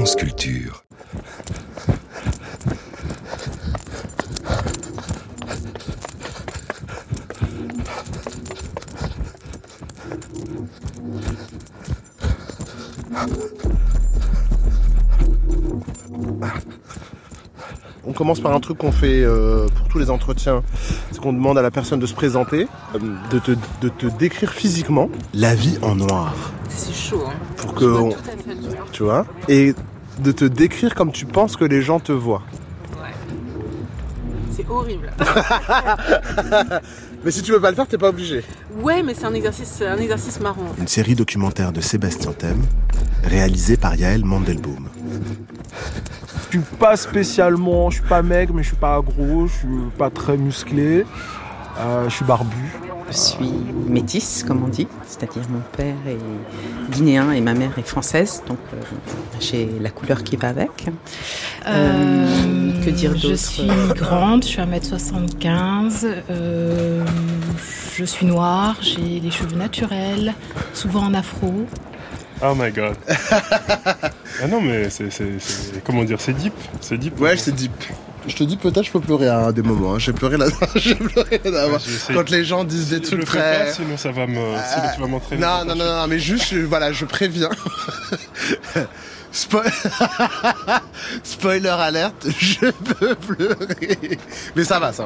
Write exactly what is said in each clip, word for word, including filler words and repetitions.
France Culture. On commence par un truc qu'on fait euh, pour tous les entretiens, c'est qu'on demande à la personne de se présenter, euh, de, te, de te décrire physiquement la vie en noir. C'est chaud, hein. Pour que, on, tu vois, et de te décrire comme tu penses que les gens te voient. Ouais. C'est horrible. Mais si tu veux pas le faire, t'es pas obligé. Ouais, mais c'est un exercice, un exercice marrant. Une série documentaire de Sébastien Thème, réalisée par Yael Mandelbaum. Je suis pas spécialement, je suis pas maigre, mais je suis pas gros, je suis pas très musclé, euh, je suis barbu. Je suis métisse, comme on dit, c'est-à-dire mon père est guinéen et ma mère est française, donc euh, j'ai la couleur qui va avec. Euh, euh, que dire d'autre ? Je suis grande, je suis un mètre soixante-quinze, euh, je suis noire, j'ai les cheveux naturels, souvent en afro. Oh my god. Ah non mais c'est, c'est, c'est... Comment dire, c'est deep. C'est deep. Ouais, c'est deep. Je te dis peut-être je peux pleurer à des moments. Hein. J'ai pleuré là. J'ai pleuré là. Ouais, quand les gens disent des si trucs je très. Le fais pas, sinon ça va me. Euh... Sinon tu vas m'entraîner. Non non non non, mais juste je, voilà, je préviens. Spo... Spoiler alerte, je peux pleurer. Mais ça va, ça va.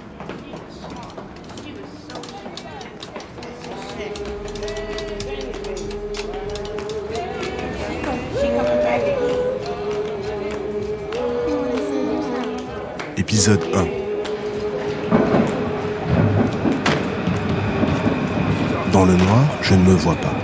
Épisode un. Dans le noir, je ne me vois pas.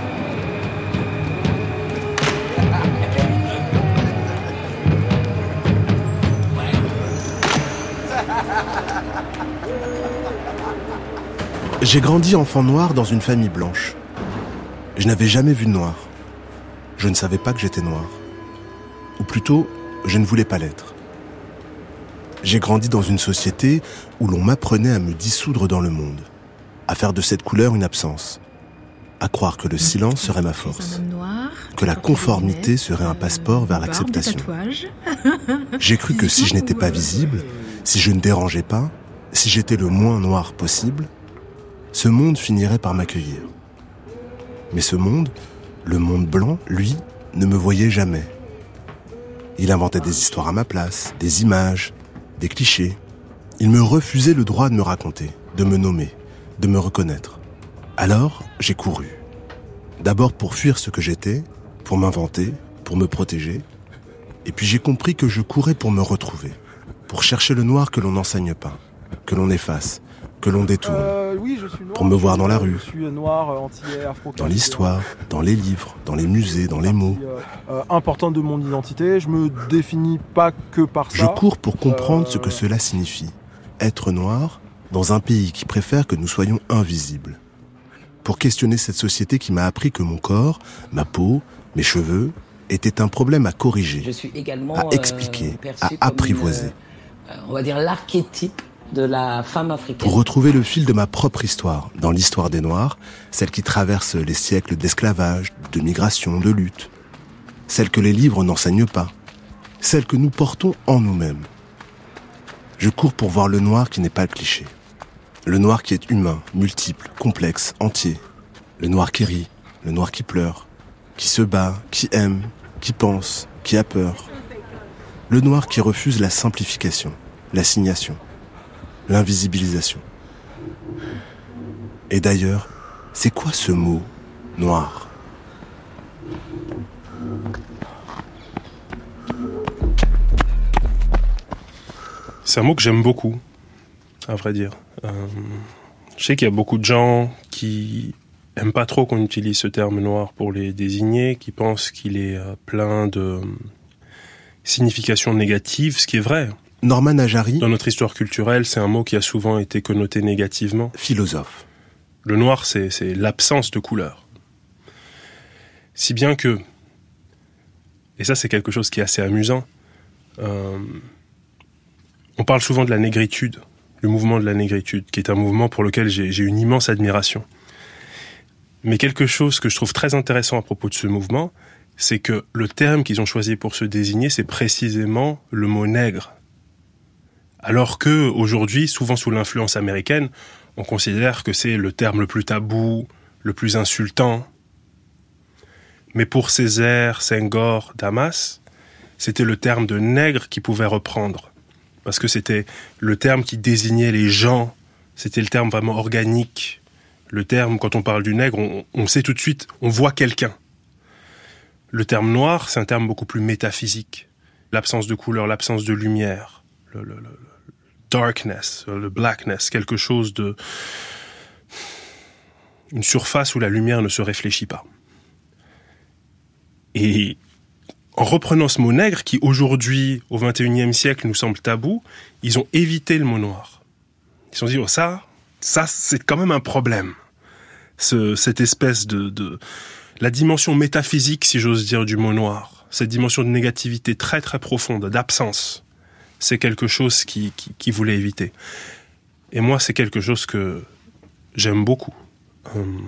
J'ai grandi enfant noir dans une famille blanche. Je n'avais jamais vu de noir. Je ne savais pas que j'étais noir. Ou plutôt, je ne voulais pas l'être. J'ai grandi dans une société où l'on m'apprenait à me dissoudre dans le monde, à faire de cette couleur une absence, à croire que le silence serait ma force, que la conformité serait un passeport vers l'acceptation. J'ai cru que si je n'étais pas visible, si je ne dérangeais pas, si j'étais le moins noir possible, ce monde finirait par m'accueillir. Mais ce monde, le monde blanc, lui, ne me voyait jamais. Il inventait des histoires à ma place, des images, des clichés. Il me refusait le droit de me raconter, de me nommer, de me reconnaître. Alors, j'ai couru. D'abord pour fuir ce que j'étais, pour m'inventer, pour me protéger. Et puis j'ai compris que je courais pour me retrouver, pour chercher le noir que l'on n'enseigne pas, que l'on efface, que l'on détourne, euh, oui, je suis noir, pour me voir dans la rue, je suis noir, antillais, afro, dans l'histoire, dans les livres, dans les musées, dans les mots. Euh, euh, importante de mon identité, je me définis pas que par ça. Je cours pour comprendre euh... ce que cela signifie, être noir dans un pays qui préfère que nous soyons invisibles. Pour questionner cette société qui m'a appris que mon corps, ma peau, mes cheveux étaient un problème à corriger, je suis également, à expliquer, euh, à apprivoiser. Une, euh, on va dire l'archétype de la femme africaine. Pour retrouver le fil de ma propre histoire, dans l'histoire des Noirs, celle qui traverse les siècles d'esclavage, de migration, de lutte, celle que les livres n'enseignent pas, celle que nous portons en nous-mêmes. Je cours pour voir le noir qui n'est pas le cliché. Le noir qui est humain, multiple, complexe, entier. Le noir qui rit, le noir qui pleure, qui se bat, qui aime, qui pense, qui a peur. Le noir qui refuse la simplification, l'assignation, l'invisibilisation. Et d'ailleurs, c'est quoi ce mot, noir ? C'est un mot que j'aime beaucoup, à vrai dire. Euh, je sais qu'il y a beaucoup de gens qui aiment pas trop qu'on utilise ce terme noir pour les désigner, qui pensent qu'il est euh, plein de significations négatives, ce qui est vrai. Norman Ajari, dans notre histoire culturelle, c'est un mot qui a souvent été connoté négativement. Philosophe. Le noir, c'est, c'est l'absence de couleur. Si bien que, et ça c'est quelque chose qui est assez amusant, euh, on parle souvent de la négritude, le mouvement de la négritude, qui est un mouvement pour lequel j'ai, j'ai une immense admiration. Mais quelque chose que je trouve très intéressant à propos de ce mouvement, c'est que le terme qu'ils ont choisi pour se désigner, c'est précisément le mot nègre. Alors que aujourd'hui, souvent sous l'influence américaine, on considère que c'est le terme le plus tabou, le plus insultant. Mais pour Césaire, Senghor, Damas, c'était le terme de nègre qu'ils pouvaient reprendre. Parce que c'était le terme qui désignait les gens, c'était le terme vraiment organique. Le terme, quand on parle du nègre, on, on sait tout de suite, on voit quelqu'un. Le terme noir, c'est un terme beaucoup plus métaphysique. L'absence de couleur, l'absence de lumière, le, le, le darkness, le blackness, quelque chose de... une surface où la lumière ne se réfléchit pas. Et en reprenant ce mot nègre, qui aujourd'hui, au vingt et unième siècle, nous semble tabou, ils ont évité le mot noir. Ils se sont dit, oh, ça, ça, c'est quand même un problème. Ce, cette espèce de, de... la dimension métaphysique, si j'ose dire, du mot noir, cette dimension de négativité très très profonde, d'absence, c'est quelque chose qui, qui, qui voulait éviter. Et moi, c'est quelque chose que j'aime beaucoup. Hum,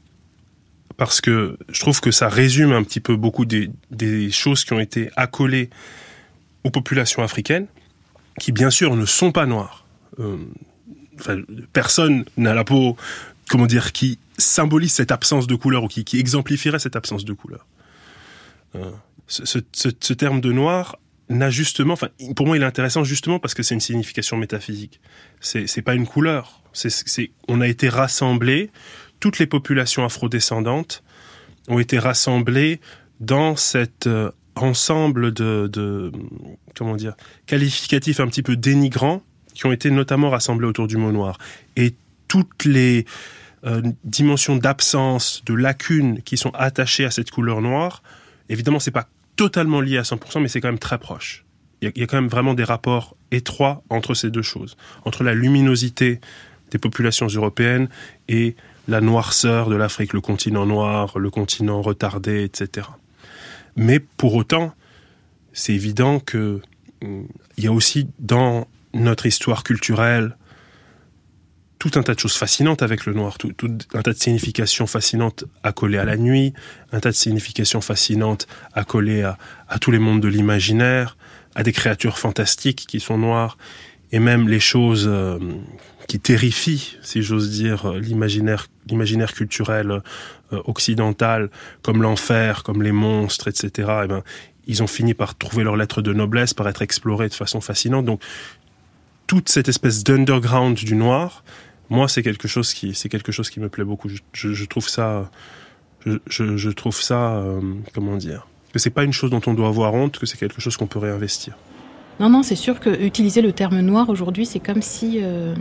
parce que je trouve que ça résume un petit peu beaucoup des, des choses qui ont été accolées aux populations africaines, qui bien sûr ne sont pas noires. Hum, enfin, personne n'a la peau, comment dire, qui symbolise cette absence de couleur ou qui, qui exemplifierait cette absence de couleur. Euh, ce, ce, ce terme de noir n'a justement, enfin, pour moi, il est intéressant justement parce que c'est une signification métaphysique. C'est, c'est pas une couleur. C'est, c'est, on a été rassemblés, toutes les populations afrodescendantes ont été rassemblées dans cet euh, ensemble de, de, comment dire, qualificatifs un petit peu dénigrants qui ont été notamment rassemblés autour du mot noir. Et toutes les euh, dimensions d'absence, de lacunes qui sont attachées à cette couleur noire, évidemment, c'est pas totalement lié à cent pour cent, mais c'est quand même très proche. Il y a, il y a quand même vraiment des rapports étroits entre ces deux choses, entre la luminosité des populations européennes et la noirceur de l'Afrique, le continent noir, le continent retardé, et cetera. Mais pour autant, c'est évident que hum, il y a aussi dans notre histoire culturelle tout un tas de choses fascinantes avec le noir, tout, tout un tas de significations fascinantes accolées à la nuit, un tas de significations fascinantes accolées à, à tous les mondes de l'imaginaire, à des créatures fantastiques qui sont noires, et même les choses euh, qui terrifient, si j'ose dire, l'imaginaire, l'imaginaire culturel euh, occidental, comme l'enfer, comme les monstres, et cetera. Et ben, ils ont fini par trouver leur lettre de noblesse, par être explorés de façon fascinante. Donc, toute cette espèce d'underground du noir, moi, c'est quelque chose qui, c'est quelque chose qui me plaît beaucoup. Je, je, je trouve ça, je, je, je trouve ça, euh, comment dire, que c'est pas une chose dont on doit avoir honte, que c'est quelque chose qu'on peut réinvestir. Non, non, c'est sûr que utiliser le terme noir aujourd'hui, c'est comme si, euh,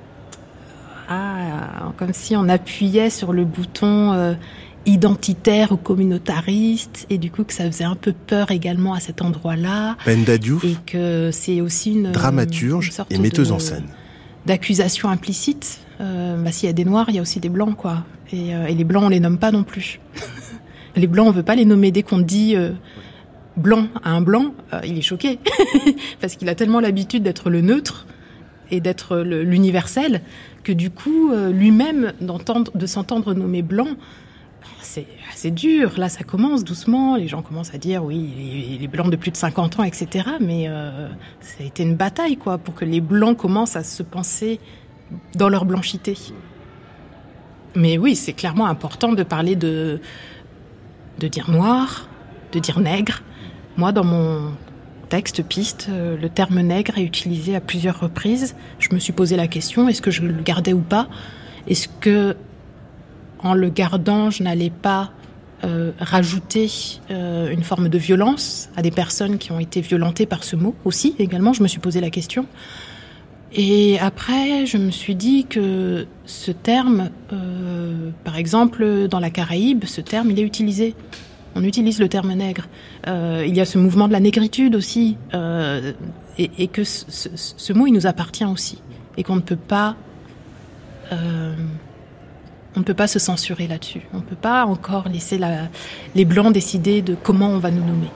ah, comme si on appuyait sur le bouton euh, identitaire ou communautariste, et du coup que ça faisait un peu peur également à cet endroit-là. Penda Diouf, et que c'est aussi une dramaturge une sorte et metteuse de, en scène. D'accusation implicite. Euh, bah, s'il y a des noirs, il y a aussi des blancs, quoi. Et, euh, et les blancs, on les nomme pas non plus. Les blancs, on veut pas les nommer. Dès qu'on dit euh, blanc à un blanc, euh, il est choqué parce qu'il a tellement l'habitude d'être le neutre et d'être le, l'universel que du coup, euh, lui-même, d'entendre, de s'entendre nommer blanc, c'est assez dur. Là, ça commence doucement. Les gens commencent à dire, oui, les, les blancs de plus de cinquante ans, et cetera. Mais euh, ça a été une bataille, quoi, pour que les blancs commencent à se penser dans leur blanchité. Mais oui, c'est clairement important de parler de, de dire noir, de dire nègre. Moi, dans mon texte piste, le terme nègre est utilisé à plusieurs reprises. Je me suis posé la question, est-ce que je le gardais ou pas ? Est-ce que, en le gardant, je n'allais pas euh, rajouter euh, une forme de violence à des personnes qui ont été violentées par ce mot aussi, également, je me suis posé la question. Et après, je me suis dit que ce terme, euh, par exemple, dans la Caraïbe, ce terme, il est utilisé. On utilise le terme nègre. Euh, il y a ce mouvement de la négritude aussi, euh, et, et que ce, ce, ce mot, il nous appartient aussi, et qu'on ne peut pas, euh, on ne peut pas se censurer là-dessus. On ne peut pas encore laisser la, les blancs décider de comment on va nous nommer.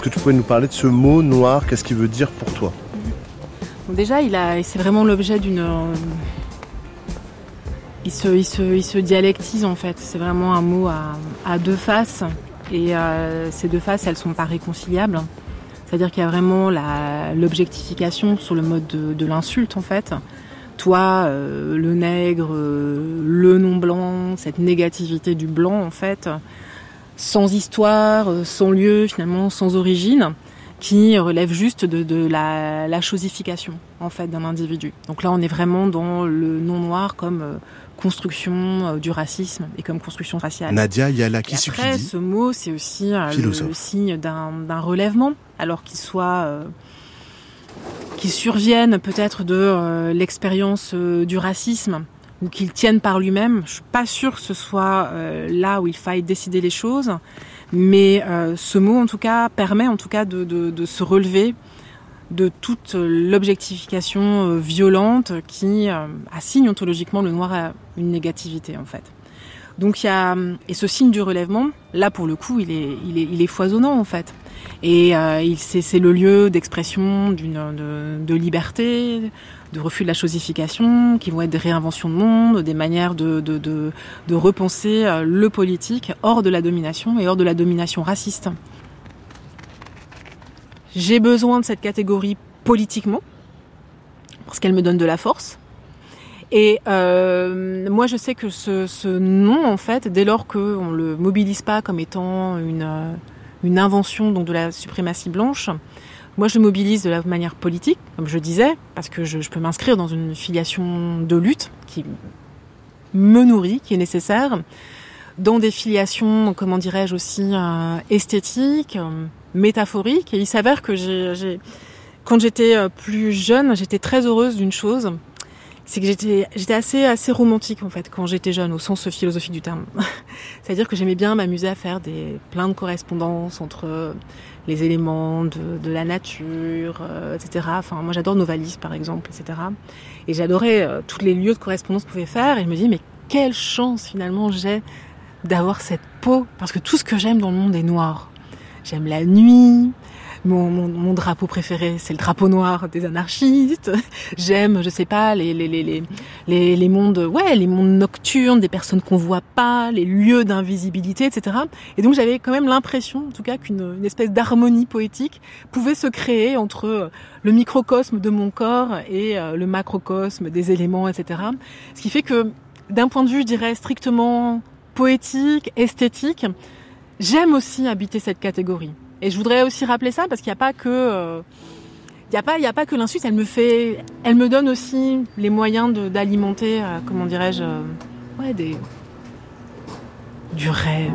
que tu pouvais nous parler de ce mot noir? Qu'est-ce qu'il veut dire pour toi? Donc déjà, il a, c'est vraiment l'objet d'une... Euh, il, se, il, se, il se dialectise en fait. C'est vraiment un mot à, à deux faces. Et euh, ces deux faces, elles sont pas réconciliables. C'est-à-dire qu'il y a vraiment la, l'objectification sur le mode de, de l'insulte en fait. Toi, euh, le nègre, euh, le non-blanc, cette négativité du blanc en fait, sans histoire, sans lieu finalement, sans origine, qui relève juste de, de la, la chosification en fait d'un individu. Donc là, on est vraiment dans le non-noir comme euh, construction euh, du racisme et comme construction raciale. Nadia Yala Après, ce mot, c'est aussi euh, le, le signe d'un, d'un relèvement, alors qu'il soit, euh, qu'il survienne peut-être de euh, l'expérience euh, du racisme ou qu'il tienne par lui-même. Je suis pas sûre que ce soit euh, là où il faille décider les choses, mais euh, ce mot, en tout cas, permet en tout cas de, de, de se relever de toute l'objectification euh, violente qui euh, assigne ontologiquement le noir à une négativité, en fait. Donc il y a, et ce signe du relèvement, là pour le coup, il est, il est, il est foisonnant en fait. Et euh, il, c'est, c'est le lieu d'expression d'une, de, de liberté, de refus de la chosification, qui vont être des réinventions de monde, des manières de, de, de, de repenser le politique hors de la domination et hors de la domination raciste. J'ai besoin de cette catégorie politiquement, parce qu'elle me donne de la force. Et euh, moi, je sais que ce, ce nom, en fait, dès lors qu'on ne le mobilise pas comme étant une, une invention donc, de la suprématie blanche, moi, je le mobilise de la manière politique, comme je disais, parce que je, je peux m'inscrire dans une filiation de lutte qui me nourrit, qui est nécessaire, dans des filiations, comment dirais-je aussi, euh, esthétiques, euh, métaphoriques. Et il s'avère que j'ai, j'ai, quand j'étais plus jeune, j'étais très heureuse d'une chose, c'est que j'étais, j'étais assez, assez romantique en fait quand j'étais jeune, au sens philosophique du terme. C'est-à-dire que j'aimais bien m'amuser à faire des plein de correspondances entre les éléments de, de la nature, euh, et cetera. Enfin, moi j'adore Novalis par exemple, et cetera. Et j'adorais euh, tous les lieux de correspondance qu'on pouvait faire. Et je me dis mais quelle chance finalement j'ai d'avoir cette peau, parce que tout ce que j'aime dans le monde est noir. J'aime la nuit. Mon, mon, mon drapeau préféré, c'est le drapeau noir des anarchistes. J'aime, je sais pas, les, les, les, les, les, les mondes, ouais, les mondes nocturnes, des personnes qu'on voit pas, les lieux d'invisibilité, et cetera. Et donc, j'avais quand même l'impression, en tout cas, qu'une une espèce d'harmonie poétique pouvait se créer entre le microcosme de mon corps et le macrocosme des éléments, et cetera. Ce qui fait que, d'un point de vue, je dirais, strictement poétique, esthétique, j'aime aussi habiter cette catégorie. Et je voudrais aussi rappeler ça parce qu'il n'y a pas que, euh, il y a pas, il y a pas que l'insulte. Elle me fait, elle me donne aussi les moyens de, d'alimenter, euh, comment dirais-je, euh, ouais, des, du rêve.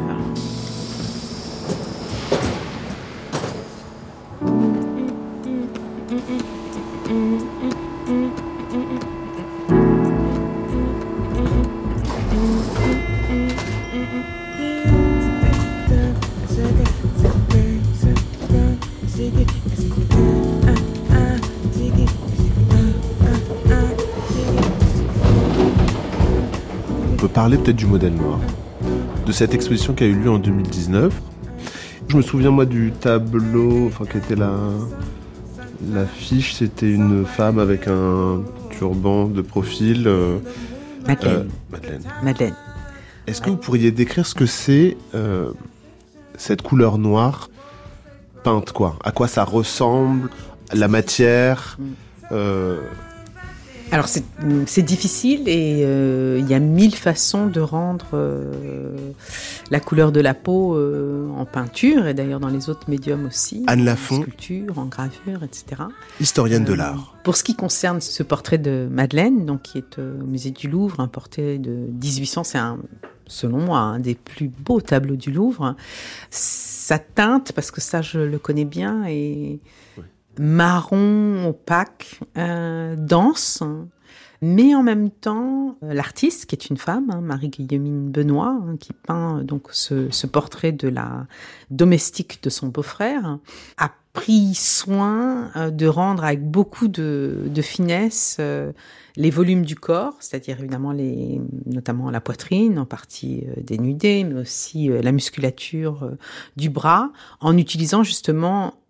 On peut parler peut-être du modèle noir, de cette exposition qui a eu lieu en deux mille dix-neuf. Je me souviens moi du tableau, enfin qui était la l'affiche, c'était une femme avec un turban de profil. Euh, Madeleine. Euh, Madeleine. Madeleine. Est-ce que vous pourriez décrire ce que c'est euh, cette couleur noire peinte, quoi? À quoi ça ressemble? La matière euh... Alors c'est, c'est difficile et il euh, y a mille façons de rendre euh, la couleur de la peau euh, en peinture et d'ailleurs dans les autres médiums aussi. Anne Lafont, en sculpture, en gravure, et cetera. Historienne euh, de l'art. Pour ce qui concerne ce portrait de Madeleine, donc qui est au musée du Louvre, un portrait de dix-huit cents, c'est un, selon moi un des plus beaux tableaux du Louvre. Sa teinte, parce que ça je le connais bien, est oui. marron opaque, euh, dense, mais en même temps, l'artiste, qui est une femme, hein, Marie-Guillemine Benoît, hein, qui peint donc ce, ce portrait de la domestique de son beau-frère, a pris soin euh, de rendre avec beaucoup de, de finesse euh, les volumes du corps, c'est-à-dire évidemment les, notamment la poitrine, en partie euh, dénudée, mais aussi euh, la musculature euh, du bras, en utilisant justement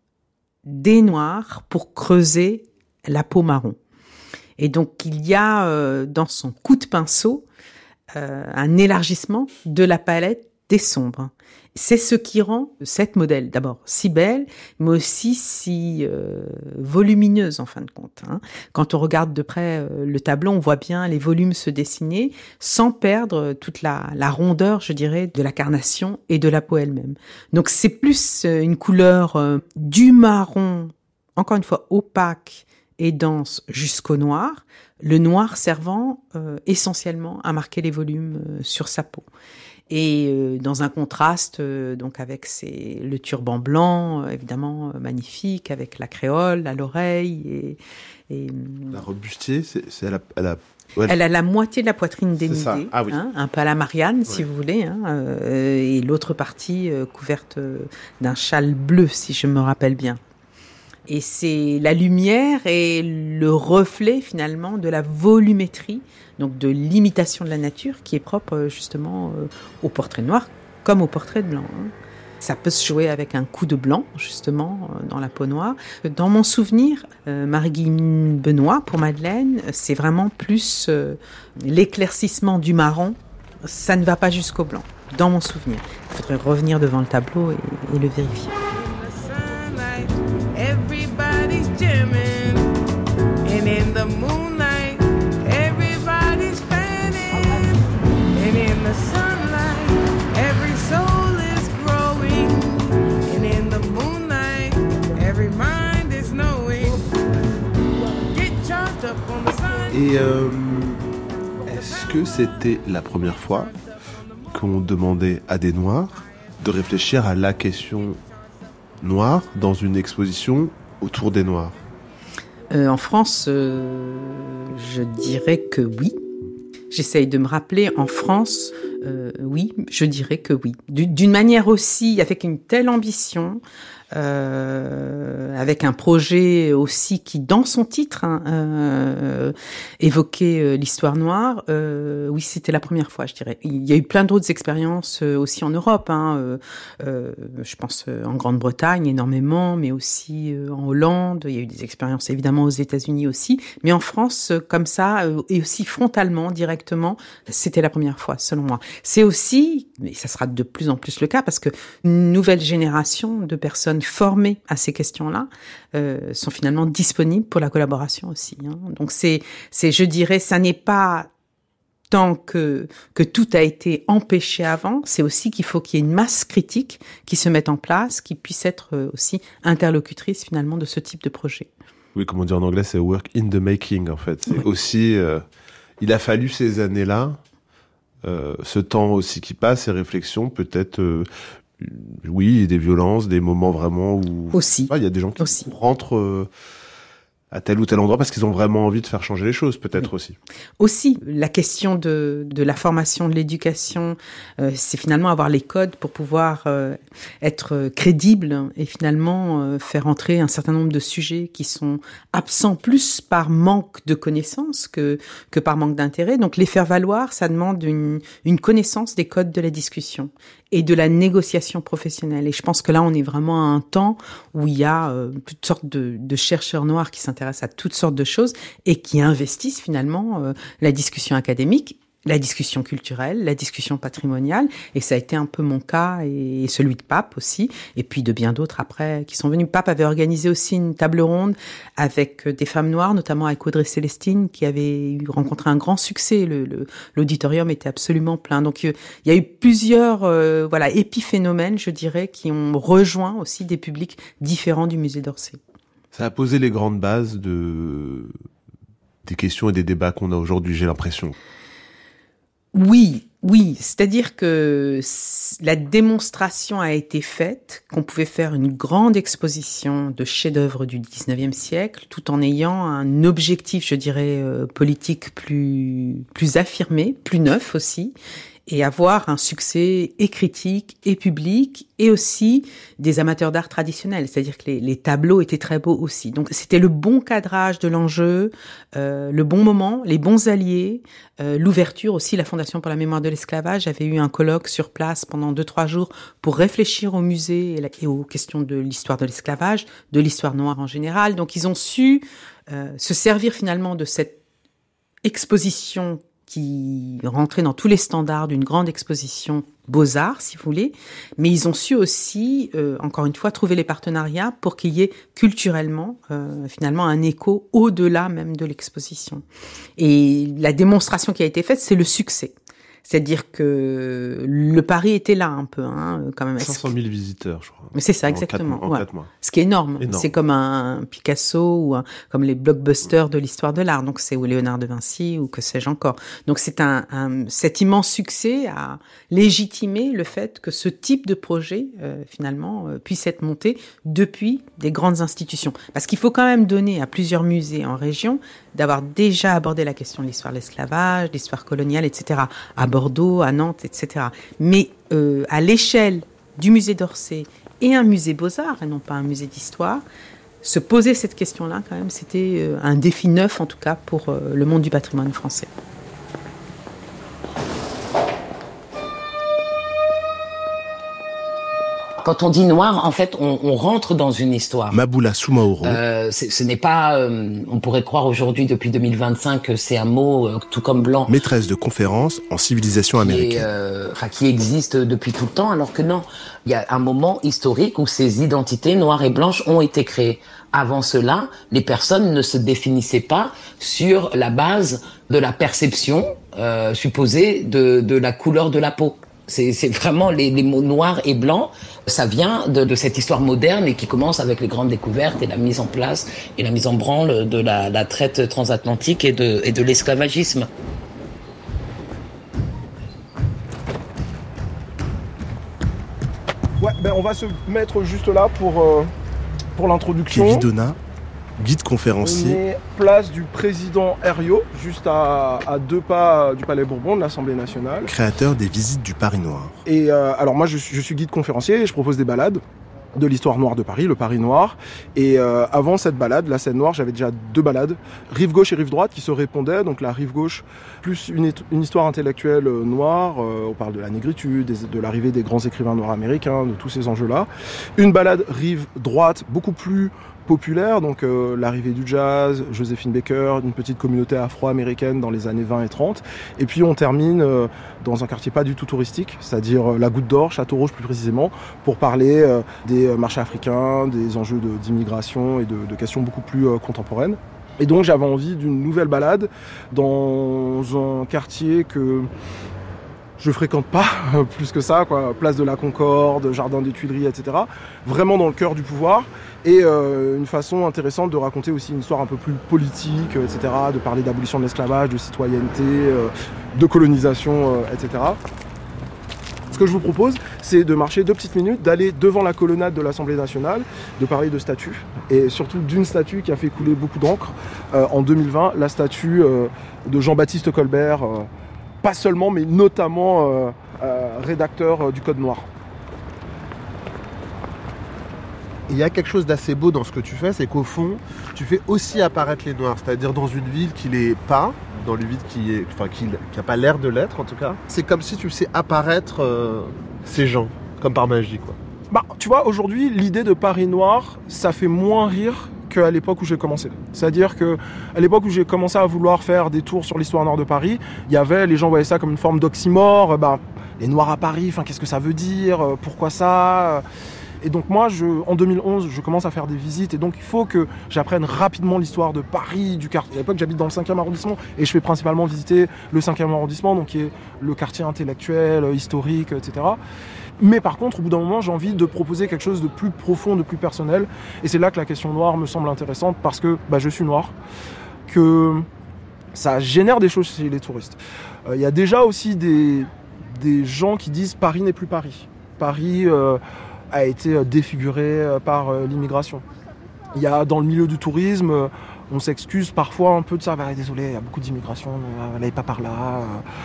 des noirs pour creuser la peau marron. Et donc, il y a euh, dans son coup de pinceau euh, un élargissement de la palette des sombres. C'est ce qui rend cette modèle, d'abord, si belle, mais aussi si euh, volumineuse, en fin de compte. Hein. Quand on regarde de près euh, le tableau, on voit bien les volumes se dessiner sans perdre toute la, la rondeur, je dirais, de la carnation et de la peau elle-même. Donc, c'est plus euh, une couleur euh, du marron, encore une fois, opaque et dense jusqu'au noir, le noir servant euh, essentiellement à marquer les volumes euh, sur sa peau. Et euh, dans un contraste euh, donc avec ses, le turban blanc, euh, évidemment euh, magnifique, avec la créole à l'oreille. Et, et, la robustier, c'est, c'est elle, a, elle, a, ouais, elle a la moitié de la poitrine dénudée, ah, oui. hein, un peu à la Marianne, ouais. si vous voulez, hein, euh, et l'autre partie euh, couverte euh, d'un châle bleu, si je me rappelle bien. Et c'est la lumière et le reflet finalement de la volumétrie, donc de l'imitation de la nature qui est propre justement au portrait noir comme au portrait blanc. Ça peut se jouer avec un coup de blanc justement dans la peau noire. Dans mon souvenir, euh, Marie-Guillemine Benoît pour Madeleine, c'est vraiment plus euh, l'éclaircissement du marron. Ça ne va pas jusqu'au blanc. Dans mon souvenir, il faudrait revenir devant le tableau et, et le vérifier. Everybody's jamming, and in the moonlight, everybody's fanning, and in the sunlight, every soul is growing, and in the moonlight, every mind is knowing. Get charged up on the sun. Et euh, est-ce que c'était la première fois qu'on demandait à des Noirs de réfléchir à la question noire dans une exposition autour des Noirs? euh, En France, euh, je dirais que oui. J'essaye de me rappeler, en France, euh, oui, je dirais que oui. D'une manière aussi, avec une telle ambition, euh, avec un projet aussi qui, dans son titre, hein, euh, évoquait euh, l'histoire noire. Euh, oui, c'était la première fois, je dirais. Il y a eu plein d'autres expériences euh, aussi en Europe. Hein, euh, euh, je pense euh, en Grande-Bretagne énormément, mais aussi euh, en Hollande. Il y a eu des expériences évidemment aux États-Unis aussi, mais en France, euh, comme ça, euh, et aussi frontalement, directement, c'était la première fois, selon moi. C'est aussi, mais ça sera de plus en plus le cas, parce que une nouvelle génération de personnes formés à ces questions-là euh, sont finalement disponibles pour la collaboration aussi. Hein. Donc c'est, c'est, je dirais, ça n'est pas tant que que tout a été empêché avant, c'est aussi qu'il faut qu'il y ait une masse critique qui se mette en place, qui puisse être aussi interlocutrice finalement de ce type de projet. Oui, comme on dit en anglais, c'est work in the making en fait. C'est oui. aussi, euh, il a fallu ces années-là, euh, ce temps aussi qui passe, ces réflexions, peut-être. Euh, Oui, des violences, des moments vraiment où... Aussi. Il y a des gens qui aussi. rentrent euh, à tel ou tel endroit parce qu'ils ont vraiment envie de faire changer les choses, peut-être oui. aussi. Aussi, la question de, de la formation, de l'éducation, euh, c'est finalement avoir les codes pour pouvoir euh, être crédible et finalement euh, faire entrer un certain nombre de sujets qui sont absents plus par manque de connaissances que, que par manque d'intérêt. Donc les faire valoir, ça demande une, une connaissance des codes de la discussion et de la négociation professionnelle. Et je pense que là, on est vraiment à un temps où il y a euh, toutes sortes de, de chercheurs noirs qui s'intéressent à toutes sortes de choses et qui investissent finalement euh, la discussion académique, la discussion culturelle, la discussion patrimoniale. Et ça a été un peu mon cas et celui de Pape aussi. Et puis de bien d'autres après qui sont venus. Pape avait organisé aussi une table ronde avec des femmes noires, notamment avec Audrey Célestine, qui avait rencontré un grand succès. Le, le, l'auditorium était absolument plein. Donc il y a eu plusieurs euh, voilà, épiphénomènes, je dirais, qui ont rejoint aussi des publics différents du musée d'Orsay. Ça a posé les grandes bases de... des questions et des débats qu'on a aujourd'hui, j'ai l'impression. Oui, oui, c'est-à-dire que la démonstration a été faite qu'on pouvait faire une grande exposition de chefs-d'œuvre du dix-neuvième siècle, tout en ayant un objectif, je dirais, euh, politique plus plus affirmé, plus neuf aussi, et avoir un succès et critique et public et aussi des amateurs d'art traditionnels. C'est-à-dire que les, les tableaux étaient très beaux aussi. Donc c'était le bon cadrage de l'enjeu, euh, le bon moment, les bons alliés, euh, l'ouverture aussi. La Fondation pour la mémoire de l'esclavage avait eu un colloque sur place pendant deux, trois jours pour réfléchir au musée et, la, et aux questions de l'histoire de l'esclavage, de l'histoire noire en général. Donc ils ont su euh, se servir finalement de cette exposition qui rentrait dans tous les standards d'une grande exposition beaux-arts, si vous voulez, mais ils ont su aussi, euh, encore une fois, trouver les partenariats pour qu'il y ait culturellement, euh, finalement, un écho au-delà même de l'exposition. Et la démonstration qui a été faite, c'est le succès. C'est-à-dire que le pari était là un peu, hein, quand même. cinq cent mille visiteurs, je crois. Mais c'est ça, exactement. En quatre mois. En quatre mois. Ce qui est énorme. énorme. C'est comme un Picasso ou un, comme les blockbusters de l'histoire de l'art. Donc c'est ou Léonard de Vinci ou que sais-je encore. Donc c'est un, un cet immense succès a légitimé le fait que ce type de projet euh, finalement euh, puisse être monté depuis des grandes institutions. Parce qu'il faut quand même donner à plusieurs musées en région d'avoir déjà abordé la question de l'histoire de l'esclavage, l'histoire coloniale, et cetera. À Bordeaux, à Nantes, et cetera. Mais euh, à l'échelle du musée d'Orsay et un musée Beaux-Arts, et non pas un musée d'histoire, se poser cette question-là, quand même, c'était euh, un défi neuf, en tout cas, pour euh, le monde du patrimoine français. Quand on dit noir, en fait, on, on rentre dans une histoire. Maboula Soumaoro. Euh, ce n'est pas, euh, on pourrait croire aujourd'hui, depuis deux mille vingt-cinq, que c'est un mot euh, tout comme blanc. Maîtresse de conférences en civilisation américaine. Qui, euh, enfin, qui existe depuis tout le temps, alors que non. Il y a un moment historique où ces identités noires et blanches ont été créées. Avant cela, les personnes ne se définissaient pas sur la base de la perception euh, supposée de, de la couleur de la peau. C'est, c'est vraiment les, les mots noirs et blancs. Ça vient de, de cette histoire moderne et qui commence avec les grandes découvertes et la mise en place et la mise en branle de la, la traite transatlantique et de, et de l'esclavagisme. Ouais, ben on va se mettre juste là pour, euh, pour l'introduction. Kevin Donat, guide On conférencier. est place du président Herriot, juste à, à deux pas du Palais Bourbon de l'Assemblée nationale. Créateur des visites du Paris Noir. Et euh, alors moi je suis, je suis guide conférencier et je propose des balades de l'histoire noire de Paris, le Paris Noir. Et euh, avant cette balade, la scène noire, j'avais déjà deux balades, rive gauche et rive droite, qui se répondaient. Donc la rive gauche, plus une, une histoire intellectuelle noire, euh, on parle de la négritude, des, de l'arrivée des grands écrivains noirs américains, de tous ces enjeux-là. Une balade rive droite, beaucoup plus populaire, donc euh, l'arrivée du jazz, Joséphine Baker, une petite communauté afro-américaine dans les années vingt et trente. Et puis on termine euh, dans un quartier pas du tout touristique, c'est-à-dire euh, la Goutte d'Or, Château-Rouge plus précisément, pour parler euh, des marchés africains, des enjeux de, d'immigration et de, de questions beaucoup plus euh, contemporaines. Et donc j'avais envie d'une nouvelle balade dans un quartier que je fréquente pas plus que ça, quoi. Place de la Concorde, Jardin des Tuileries, et cetera. Vraiment dans le cœur du pouvoir. Et euh, une façon intéressante de raconter aussi une histoire un peu plus politique, et cetera. De parler d'abolition de l'esclavage, de citoyenneté, euh, de colonisation, euh, et cetera. Ce que je vous propose, c'est de marcher deux petites minutes, d'aller devant la colonnade de l'Assemblée nationale, de parler de statues, et surtout d'une statue qui a fait couler beaucoup d'encre euh, en deux mille vingt, la statue euh, de Jean-Baptiste Colbert, euh, pas seulement, mais notamment euh, euh, rédacteur euh, du Code Noir. Il y a quelque chose d'assez beau dans ce que tu fais, c'est qu'au fond, tu fais aussi apparaître les Noirs, c'est-à-dire dans une ville qui l'est pas, dans une ville qui est, enfin, qui n'a pas l'air de l'être en tout cas. C'est comme si tu faisais apparaître euh, ces gens, comme par magie, quoi. Bah, tu vois, aujourd'hui, l'idée de Paris Noir, ça fait moins rire qu'à l'époque où j'ai commencé. C'est-à-dire que à l'époque où j'ai commencé à vouloir faire des tours sur l'histoire noire de Paris, il y avait, les gens voyaient ça comme une forme d'oxymore, bah, les Noirs à Paris, enfin, qu'est-ce que ça veut dire, pourquoi ça? Et donc moi, je, en deux mille onze, je commence à faire des visites et donc il faut que j'apprenne rapidement l'histoire de Paris, du quartier. À l'époque, j'habite dans le cinquième arrondissement et je fais principalement visiter le cinquième arrondissement, donc qui est le quartier intellectuel, historique, et cetera. Mais par contre, au bout d'un moment, j'ai envie de proposer quelque chose de plus profond, de plus personnel. Et c'est là que la question noire me semble intéressante parce que bah, je suis noir, que ça génère des choses chez les touristes. Il euh, y a déjà aussi des, des gens qui disent Paris n'est plus Paris. Paris euh, a été défiguré par euh, l'immigration. Il y a dans le milieu du tourisme, euh, on s'excuse parfois un peu de ça. Bah, désolé, il y a beaucoup d'immigration, euh, n'allez pas par là.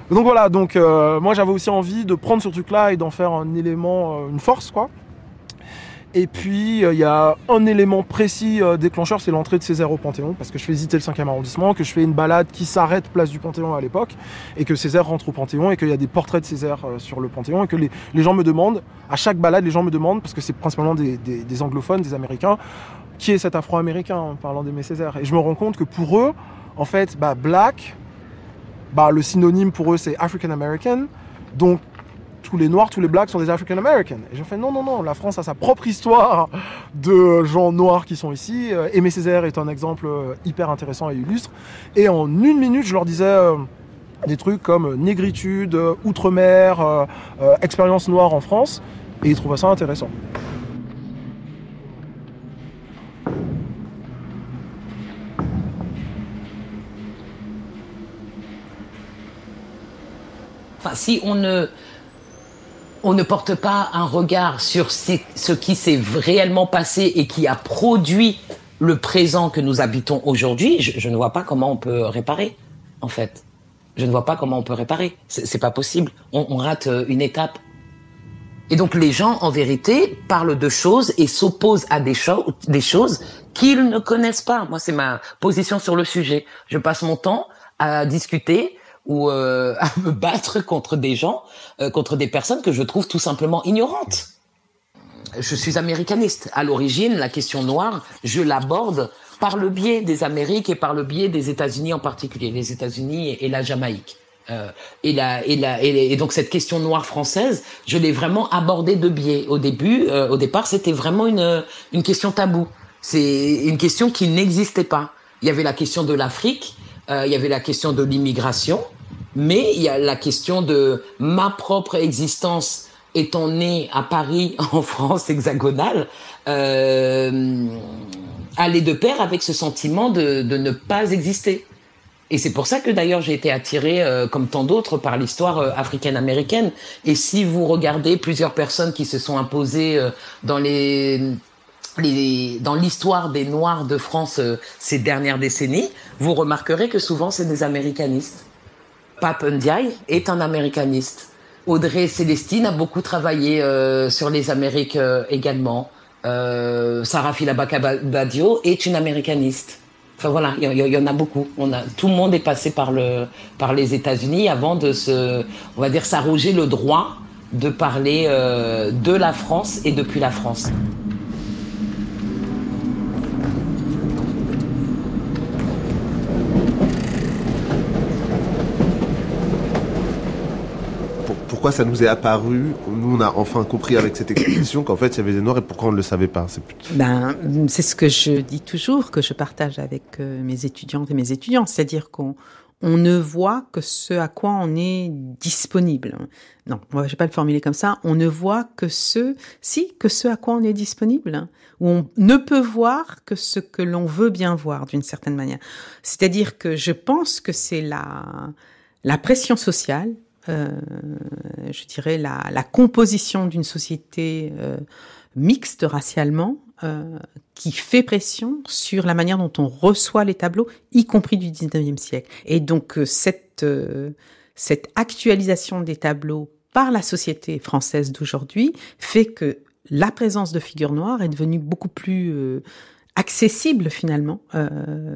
Donc voilà, donc euh, moi j'avais aussi envie de prendre ce truc-là et d'en faire un élément, euh, une force, quoi. Et puis, il euh, y a un élément précis euh, déclencheur, c'est l'entrée de Césaire au Panthéon, parce que je fais visiter le cinquième arrondissement, que je fais une balade qui s'arrête place du Panthéon à l'époque, et que Césaire rentre au Panthéon, et qu'il y a des portraits de Césaire euh, sur le Panthéon, et que les, les gens me demandent, à chaque balade, les gens me demandent, parce que c'est principalement des, des, des anglophones, des Américains, qui est cet Afro-Américain, en parlant d'Aimé Césaire. Et je me rends compte que pour eux, en fait, bah, black, bah, le synonyme pour eux, c'est African American, donc tous les Noirs, tous les Blacks sont des African Americans. Et je fais non, non, non, la France a sa propre histoire de gens noirs qui sont ici. Aimé Césaire est un exemple hyper intéressant et illustre. Et en une minute, je leur disais euh, des trucs comme négritude, outre-mer, euh, euh, expérience noire en France. Et ils trouvaient ça intéressant. Enfin, si on ne... on ne porte pas un regard sur ce qui s'est réellement passé et qui a produit le présent que nous habitons aujourd'hui, je, je ne vois pas comment on peut réparer, en fait. Je ne vois pas comment on peut réparer. C'est, c'est pas possible. On, on rate une étape. Et donc les gens, en vérité, parlent de choses et s'opposent à des, cho- des choses qu'ils ne connaissent pas. Moi, c'est ma position sur le sujet. Je passe mon temps à discuter ou euh, à me battre contre des gens, euh, contre des personnes que je trouve tout simplement ignorantes. Je suis américaniste. À l'origine, la question noire, je l'aborde par le biais des Amériques et par le biais des États-Unis en particulier, les États-Unis et, et la Jamaïque. Euh, et, la, et, la, et, et donc cette question noire française, je l'ai vraiment abordée de biais. Au début, euh, au départ, c'était vraiment une, une question taboue. C'est une question qui n'existait pas. Il y avait la question de l'Afrique, euh, il y avait la question de l'immigration, mais il y a la question de ma propre existence étant née à Paris, en France hexagonale, euh, aller de pair avec ce sentiment de, de ne pas exister. Et c'est pour ça que d'ailleurs j'ai été attirée, euh, comme tant d'autres, par l'histoire euh, africaine-américaine. Et si vous regardez plusieurs personnes qui se sont imposées euh, dans les... Les, dans l'histoire des Noirs de France euh, ces dernières décennies, vous remarquerez que souvent c'est des américanistes. Pape Ndiaye est un américaniste. Audrey Célestine a beaucoup travaillé euh, sur les Amériques euh, également. Euh, Sarah Filabaka Badio est une américaniste. Enfin voilà, il y, y, y en a beaucoup. On a, tout le monde est passé par, le, par les États-Unis avant de se, on va dire, s'arroger le droit de parler euh, de la France et depuis la France. Pourquoi ça nous est apparu, nous on a enfin compris avec cette exposition qu'en fait il y avait des Noirs et pourquoi on ne le savait pas. C'est, plutôt... ben, c'est ce que je dis toujours, que je partage avec euh, mes étudiantes et mes étudiants, c'est-à-dire qu'on on ne voit que ce à quoi on est disponible. Non, je ne vais pas le formuler comme ça, on ne voit que ce, si, que ce à quoi on est disponible, où on ne peut voir que ce que l'on veut bien voir d'une certaine manière. C'est-à-dire que je pense que c'est la, la pression sociale, Euh, je dirais la, la composition d'une société euh, mixte racialement euh, qui fait pression sur la manière dont on reçoit les tableaux, y compris du dix-neuvième siècle. Et donc euh, cette, euh, cette actualisation des tableaux par la société française d'aujourd'hui fait que la présence de figures noires est devenue beaucoup plus euh, accessible finalement euh,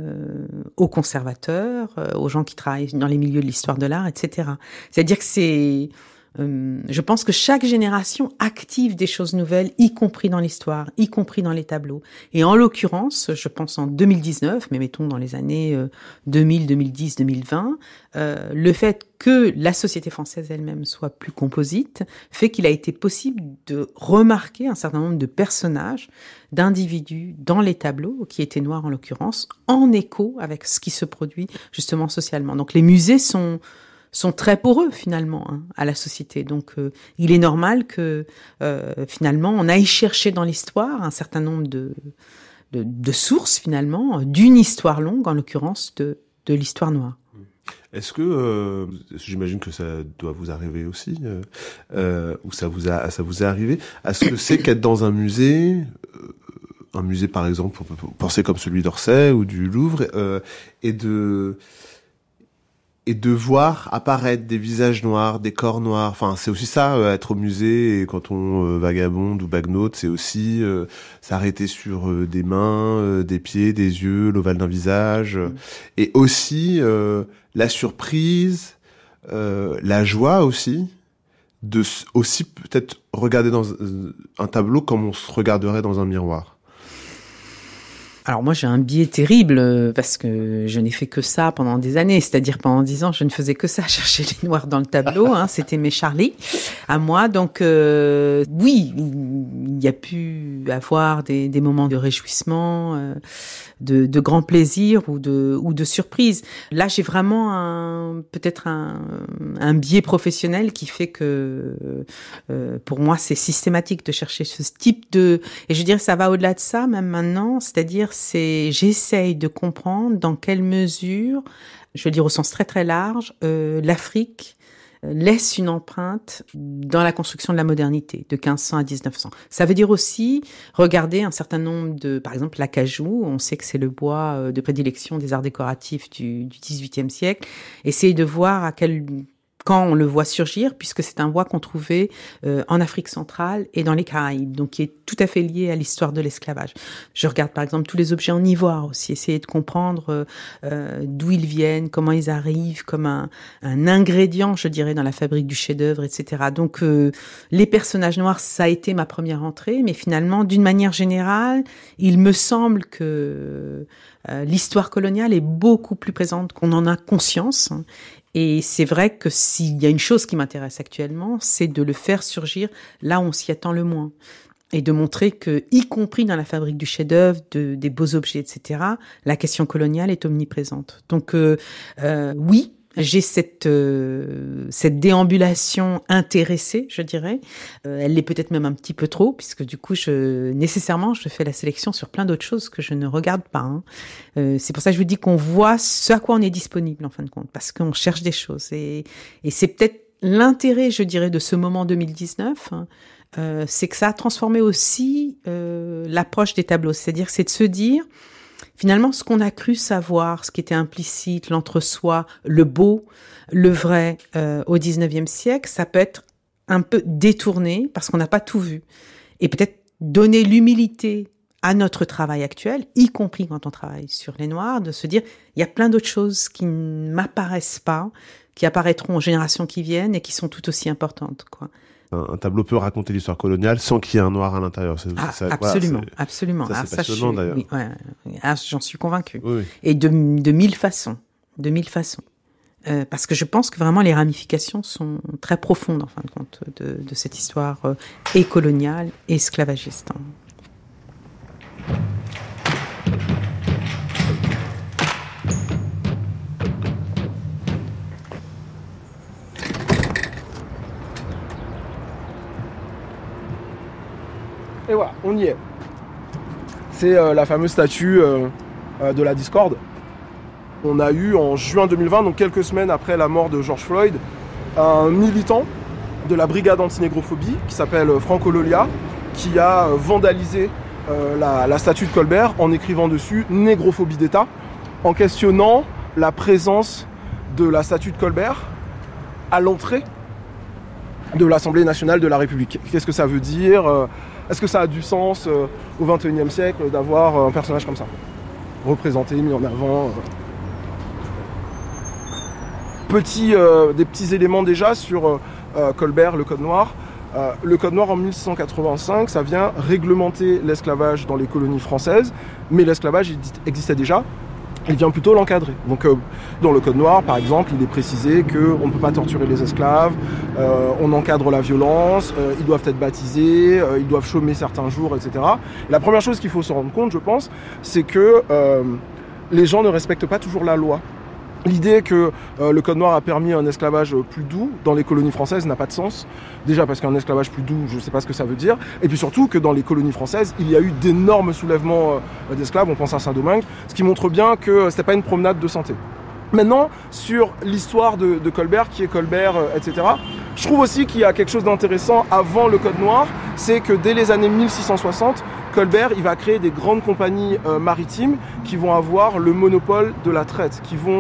aux conservateurs, euh, aux gens qui travaillent dans les milieux de l'histoire de l'art, et cetera. C'est-à-dire que c'est, euh, je pense que chaque génération active des choses nouvelles, y compris dans l'histoire, y compris dans les tableaux. Et en l'occurrence, je pense en deux mille dix-neuf, mais mettons dans les années euh, deux mille, deux mille dix, deux mille vingt, euh, le fait que la société française elle-même soit plus composite fait qu'il a été possible de remarquer un certain nombre de personnages, d'individus dans les tableaux, qui étaient noirs en l'occurrence, en écho avec ce qui se produit justement socialement. Donc les musées sont sont très poreux finalement hein, à la société. Donc euh, il est normal que euh, finalement on aille chercher dans l'histoire un certain nombre de de, de sources finalement d'une histoire longue, en l'occurrence de de l'histoire noire. Est-ce que, euh, j'imagine que ça doit vous arriver aussi, euh, euh, ou ça vous a, ça vous est arrivé, à ce que c'est qu'être dans un musée, euh, un musée par exemple, on peut penser comme celui d'Orsay ou du Louvre, euh, et de, et de voir apparaître des visages noirs, des corps noirs. Enfin, c'est aussi ça, euh, être au musée, et quand on euh, vagabonde ou bagnote, c'est aussi euh, s'arrêter sur euh, des mains, euh, des pieds, des yeux, l'ovale d'un visage, mmh. et aussi euh, la surprise, euh, la joie aussi, de aussi peut-être regarder dans un tableau comme on se regarderait dans un miroir. Alors moi j'ai un biais terrible parce que je n'ai fait que ça pendant des années, c'est-à-dire pendant dix ans je ne faisais que ça, chercher les noirs dans le tableau, hein, c'était mes Charlie à moi. Donc euh, oui, il y a pu avoir des, des moments de réjouissement, euh, de, de grand plaisir ou de ou de surprise. Là j'ai vraiment un peut-être un, un biais professionnel qui fait que euh, pour moi c'est systématique de chercher ce type de, et je dirais ça va au-delà de ça même maintenant, c'est-à-dire c'est j'essaye de comprendre dans quelle mesure, je veux dire au sens très très large, euh, l'Afrique laisse une empreinte dans la construction de la modernité de quinze cents à dix-neuf cents. Ça veut dire aussi regarder un certain nombre de, par exemple l'acajou, on sait que c'est le bois de prédilection des arts décoratifs du, du dix-huitième siècle, essayer de voir à quel quand on le voit surgir, puisque c'est un bois qu'on trouvait euh, en Afrique centrale et dans les Caraïbes, donc qui est tout à fait lié à l'histoire de l'esclavage. Je regarde par exemple tous les objets en ivoire aussi, essayer de comprendre euh, d'où ils viennent, comment ils arrivent, comme un, un ingrédient, je dirais, dans la fabrique du chef-d'œuvre, et cetera. Donc euh, les personnages noirs, ça a été ma première entrée, mais finalement, d'une manière générale, il me semble que euh, l'histoire coloniale est beaucoup plus présente qu'on en a conscience. Hein. Et c'est vrai que s'il y a une chose qui m'intéresse actuellement, c'est de le faire surgir là où on s'y attend le moins. Et de montrer que, y compris dans la fabrique du chef-d'œuvre, de, des beaux objets, et cetera, la question coloniale est omniprésente. Donc, euh, euh, oui, j'ai cette euh, cette déambulation intéressée, je dirais. Euh, elle l'est peut-être même un petit peu trop, puisque du coup, je nécessairement, je fais la sélection sur plein d'autres choses que je ne regarde pas. Hein. Euh, c'est pour ça que je vous dis qu'on voit ce à quoi on est disponible, en fin de compte, parce qu'on cherche des choses. Et, et c'est peut-être l'intérêt, je dirais, de ce moment deux mille dix-neuf, hein, euh, c'est que ça a transformé aussi euh, l'approche des tableaux. C'est-à-dire, c'est de se dire... Finalement, ce qu'on a cru savoir, ce qui était implicite, l'entre-soi, le beau, le vrai euh, au dix-neuvième siècle, ça peut être un peu détourné parce qu'on n'a pas tout vu. Et peut-être donner l'humilité à notre travail actuel, y compris quand on travaille sur les Noirs, de se dire il y a plein d'autres choses qui ne m'apparaissent pas, qui apparaîtront aux générations qui viennent et qui sont tout aussi importantes, quoi. Un tableau peut raconter l'histoire coloniale sans qu'il y ait un noir à l'intérieur. C'est, ah, ça, absolument, voilà, c'est, absolument. Ça, ah, c'est ça, passionnant je, d'ailleurs. Oui, ouais, ah, j'en suis convaincue. Oui, oui. Et de, de mille façons, de mille façons. Euh, parce que je pense que vraiment les ramifications sont très profondes, en fin de compte, de, de cette histoire euh, et coloniale et esclavagiste. Hein. Et voilà, on y est. C'est euh, la fameuse statue euh, euh, de la discorde. On a eu en juin deux mille vingt, donc quelques semaines après la mort de George Floyd, un militant de la brigade anti-négrophobie qui s'appelle Franco Lolia, qui a vandalisé euh, la, la statue de Colbert en écrivant dessus « Négrophobie d'État », en questionnant la présence de la statue de Colbert à l'entrée de l'Assemblée nationale de la République. Qu'est-ce que ça veut dire ? Est-ce que ça a du sens euh, au vingt et unième siècle d'avoir euh, un personnage comme ça, représenté, mis en avant euh. Petit, euh, Des petits éléments déjà sur euh, Colbert, le Code noir. Euh, le Code noir en mille six cent quatre-vingt-cinq, ça vient réglementer l'esclavage dans les colonies françaises, mais l'esclavage existait déjà. Il vient plutôt l'encadrer. Donc, euh, dans le Code noir, par exemple, il est précisé qu'on ne peut pas torturer les esclaves, euh, on encadre la violence, euh, ils doivent être baptisés, euh, ils doivent chômer certains jours, et cetera. Et la première chose qu'il faut se rendre compte, je pense, c'est que euh, les gens ne respectent pas toujours la loi. L'idée que euh, le Code noir a permis un esclavage plus doux dans les colonies françaises n'a pas de sens. Déjà parce qu'un esclavage plus doux, je ne sais pas ce que ça veut dire. Et puis surtout que dans les colonies françaises, il y a eu d'énormes soulèvements euh, d'esclaves, on pense à Saint-Domingue, ce qui montre bien que euh, c'était pas une promenade de santé. Maintenant, sur l'histoire de, de Colbert, qui est Colbert, euh, et cetera, je trouve aussi qu'il y a quelque chose d'intéressant avant le Code noir, c'est que dès les années mille six cent soixante, Colbert, il va créer des grandes compagnies euh, maritimes qui vont avoir le monopole de la traite, qui vont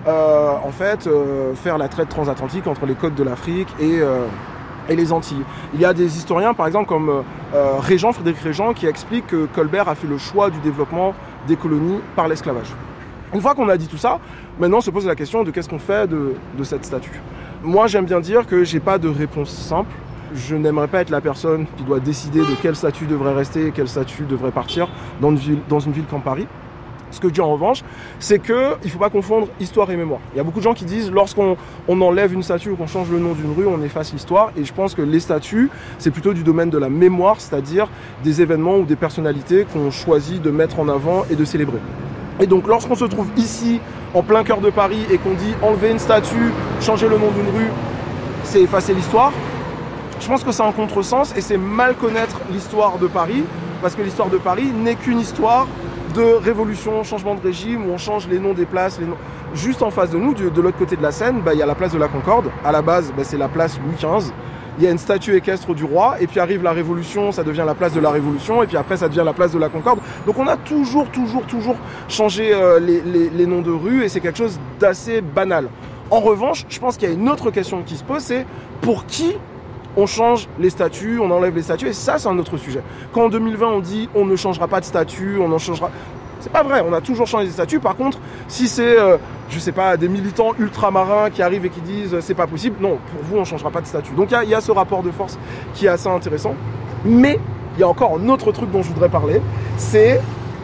euh, en fait, euh, faire la traite transatlantique entre les côtes de l'Afrique et, euh, et les Antilles. Il y a des historiens, par exemple, comme euh, Régent, Frédéric Régent, qui explique que Colbert a fait le choix du développement des colonies par l'esclavage. Une fois qu'on a dit tout ça, maintenant se pose la question de qu'est-ce qu'on fait de, de cette statue. Moi, j'aime bien dire que j'ai pas de réponse simple. Je n'aimerais pas être la personne qui doit décider de quelle statue devrait rester et quelle statue devrait partir dans une ville, dans une ville comme Paris. Ce que je dis en revanche, c'est qu'il ne faut pas confondre histoire et mémoire. Il y a beaucoup de gens qui disent lorsqu'on on enlève une statue ou qu'on change le nom d'une rue, on efface l'histoire. Et je pense que les statues, c'est plutôt du domaine de la mémoire, c'est-à-dire des événements ou des personnalités qu'on choisit de mettre en avant et de célébrer. Et donc lorsqu'on se trouve ici, en plein cœur de Paris, et qu'on dit enlever une statue, changer le nom d'une rue, c'est effacer l'histoire, je pense que c'est un contresens et c'est mal connaître l'histoire de Paris, parce que l'histoire de Paris n'est qu'une histoire de révolution, changement de régime, où on change les noms des places. Les noms. Juste en face de nous, de, de l'autre côté de la Seine, bah, y a la place de la Concorde. À la base, bah, c'est la place Louis quinze. Il y a une statue équestre du roi, et puis arrive la Révolution, ça devient la place de la Révolution, et puis après ça devient la place de la Concorde. Donc on a toujours, toujours, toujours changé euh, les, les, les noms de rues, et c'est quelque chose d'assez banal. En revanche, je pense qu'il y a une autre question qui se pose, c'est pour qui on change les statuts, on enlève les statuts, et ça c'est un autre sujet. Quand en deux mille vingt on dit on ne changera pas de statut, on en changera... C'est pas vrai, on a toujours changé les statuts. Par contre, si c'est, euh, je sais pas, des militants ultramarins qui arrivent et qui disent euh, c'est pas possible, non, pour vous on changera pas de statut. Donc il y, y a ce rapport de force qui est assez intéressant. Mais il y a encore un autre truc dont je voudrais parler, c'est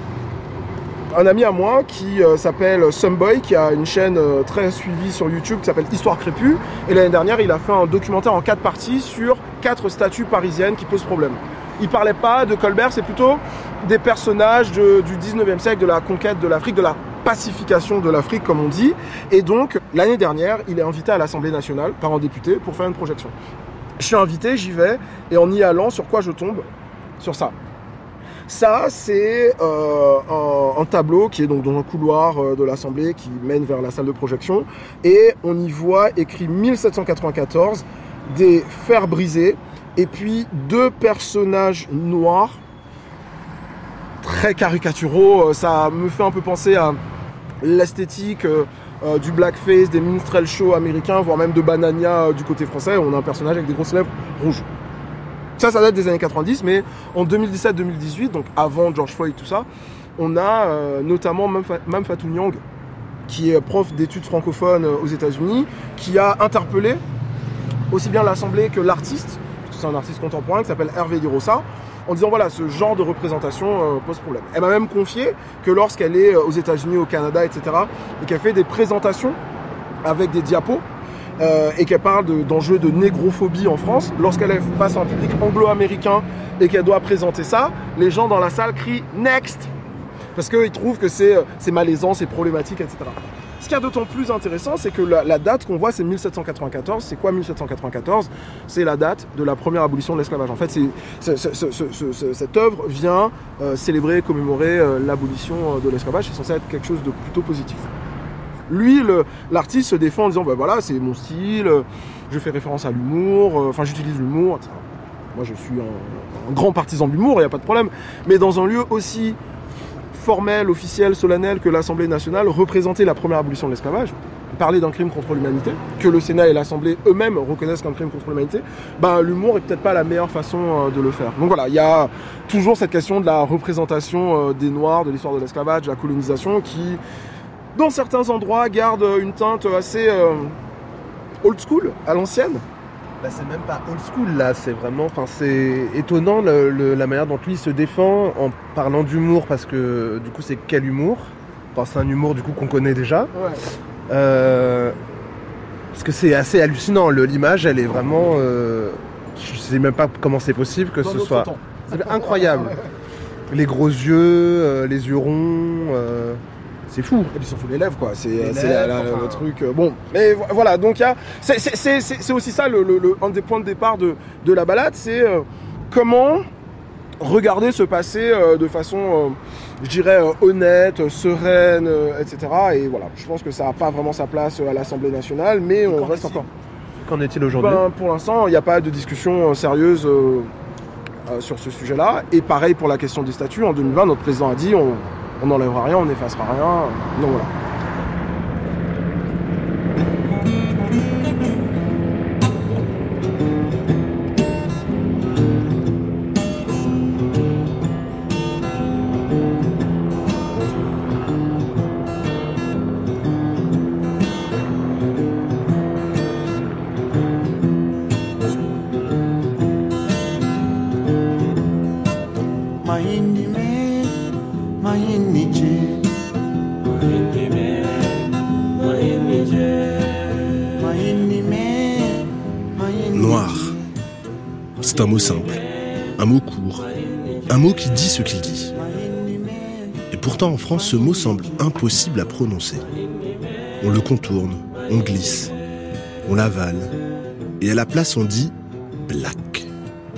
un ami à moi qui euh, s'appelle Someboy, qui a une chaîne euh, très suivie sur YouTube qui s'appelle Histoire Crépue. Et l'année dernière, il a fait un documentaire en quatre parties sur quatre statues parisiennes qui posent problème. Il parlait pas de Colbert, c'est plutôt des personnages de, du dix-neuvième siècle, de la conquête de l'Afrique, de la pacification de l'Afrique, comme on dit. Et donc, l'année dernière, il est invité à l'Assemblée nationale par un député pour faire une projection. Je suis invité, j'y vais, et en y allant, sur quoi je tombe ? Sur ça. Ça, c'est euh, un, un tableau qui est donc dans un couloir euh, de l'Assemblée qui mène vers la salle de projection. Et on y voit écrit mille sept cent quatre-vingt-quatorze, des fers brisés, et puis deux personnages noirs, très caricaturaux. Ça me fait un peu penser à l'esthétique euh, euh, du blackface, des minstrel shows américains, voire même de Banania euh, du côté français. On a un personnage avec des grosses lèvres rouges. Ça, ça date des années quatre-vingt-dix, mais en deux mille dix-sept deux mille dix-huit, donc avant George Floyd, tout ça, on a euh, notamment Mam Fatou Niang, qui est prof d'études francophones aux États-Unis, qui a interpellé aussi bien l'Assemblée que l'artiste, c'est un artiste contemporain qui s'appelle Hervé Di Rosa, en disant voilà, ce genre de représentation euh, pose problème. Elle m'a même confié que lorsqu'elle est aux États-Unis, au Canada, et cetera, et qu'elle fait des présentations avec des diapos, euh, et qu'elle parle de, d'enjeux de négrophobie en France, lorsqu'elle est face à un public anglo-américain et qu'elle doit présenter ça, les gens dans la salle crient « Next !» parce qu'ils trouvent que c'est, c'est malaisant, c'est problématique, et cetera. Ce qu'il y a d'autant plus intéressant, c'est que la, la date qu'on voit, c'est mille sept cent quatre-vingt-quatorze. C'est quoi mille sept cent quatre-vingt-quatorze ? C'est la date de la première abolition de l'esclavage. En fait, c'est, c'est, c'est, c'est, c'est, c'est, cette œuvre vient euh, célébrer, commémorer euh, l'abolition de l'esclavage. C'est censé être quelque chose de plutôt positif. Lui, le, l'artiste se défend en disant ben voilà, c'est mon style, je fais référence à l'humour, enfin euh, j'utilise l'humour, et cetera. Moi, je suis un, un grand partisan de l'humour, il n'y a pas de problème. Mais dans un lieu aussi formel, officiel, solennel que l'Assemblée nationale, représenter la première abolition de l'esclavage, parler d'un crime contre l'humanité, que le Sénat et l'Assemblée eux-mêmes reconnaissent qu'un crime contre l'humanité, ben, l'humour est peut-être pas la meilleure façon de le faire. Donc voilà, il y a toujours cette question de la représentation des Noirs, de l'histoire de l'esclavage, de la colonisation, qui, dans certains endroits, garde une teinte assez euh, old school, à l'ancienne. Bah, c'est même pas old school là, c'est vraiment, enfin c'est étonnant le, le, la manière dont lui se défend en parlant d'humour, parce que du coup c'est quel humour ? Enfin c'est un humour du coup qu'on connaît déjà. Ouais. Euh, parce que c'est assez hallucinant, le, l'image elle est vraiment, euh, je sais même pas comment c'est possible que Dans ce soit, temps. C'est incroyable. Les gros yeux, euh, les yeux ronds. Euh... C'est fou. Et puis surtout les lèvres, quoi. C'est, les c'est lèvres, la, la, enfin... le truc. Euh, bon, mais voilà. Donc il y a, c'est, c'est, c'est, c'est aussi ça le, le, le, un des points de départ de, de la balade, c'est euh, comment regarder se passer euh, de façon, euh, je dirais, euh, honnête, sereine, euh, et cetera. Et voilà, je pense que ça n'a pas vraiment sa place à l'Assemblée nationale, mais on reste encore. Qu'en est-il aujourd'hui ? Ben, pour l'instant, il n'y a pas de discussion euh, sérieuse euh, euh, sur ce sujet-là. Et pareil pour la question des statuts. En deux mille vingt, notre président a dit on on n'enlèvera rien, on n'effacera rien. Donc voilà. C'est un mot simple, un mot court, un mot qui dit ce qu'il dit. Et pourtant, en France, ce mot semble impossible à prononcer. On le contourne, on glisse, on l'avale, et à la place, on dit « black ».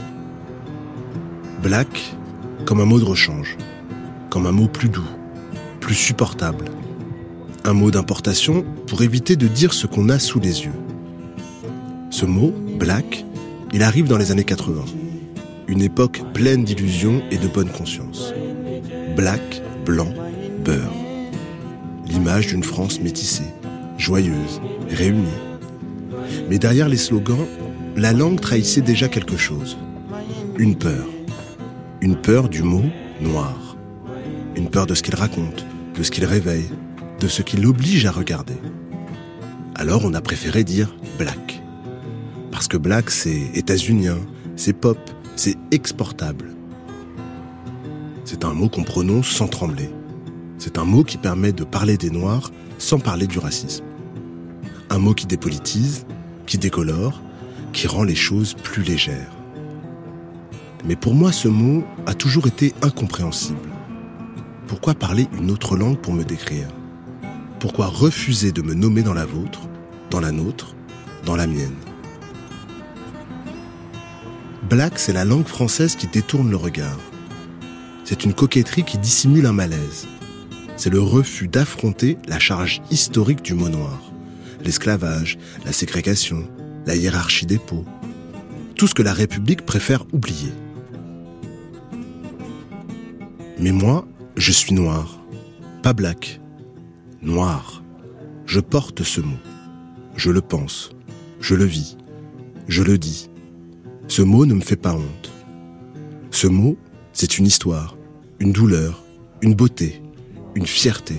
Black, comme un mot de rechange, comme un mot plus doux, plus supportable. Un mot d'importation pour éviter de dire ce qu'on a sous les yeux. Ce mot, black, il arrive dans les années quatre-vingts. Une époque pleine d'illusions et de bonne conscience. Black, blanc, beurre. L'image d'une France métissée, joyeuse, réunie. Mais derrière les slogans, la langue trahissait déjà quelque chose. Une peur. Une peur du mot noir. Une peur de ce qu'il raconte, de ce qu'il réveille, de ce qui l'oblige à regarder. Alors on a préféré dire black. Parce que black, c'est états-unien, c'est pop, c'est exportable. C'est un mot qu'on prononce sans trembler. C'est un mot qui permet de parler des Noirs sans parler du racisme. Un mot qui dépolitise, qui décolore, qui rend les choses plus légères. Mais pour moi, ce mot a toujours été incompréhensible. Pourquoi parler une autre langue pour me décrire ? Pourquoi refuser de me nommer dans la vôtre, dans la nôtre, dans la mienne ? Black, c'est la langue française qui détourne le regard. C'est une coquetterie qui dissimule un malaise. C'est le refus d'affronter la charge historique du mot noir. L'esclavage, la ségrégation, la hiérarchie des peaux. Tout ce que la République préfère oublier. Mais moi, je suis noir, pas black. Noir. Je porte ce mot. Je le pense. Je le vis. Je le dis. Ce mot ne me fait pas honte. Ce mot, c'est une histoire, une douleur, une beauté, une fierté.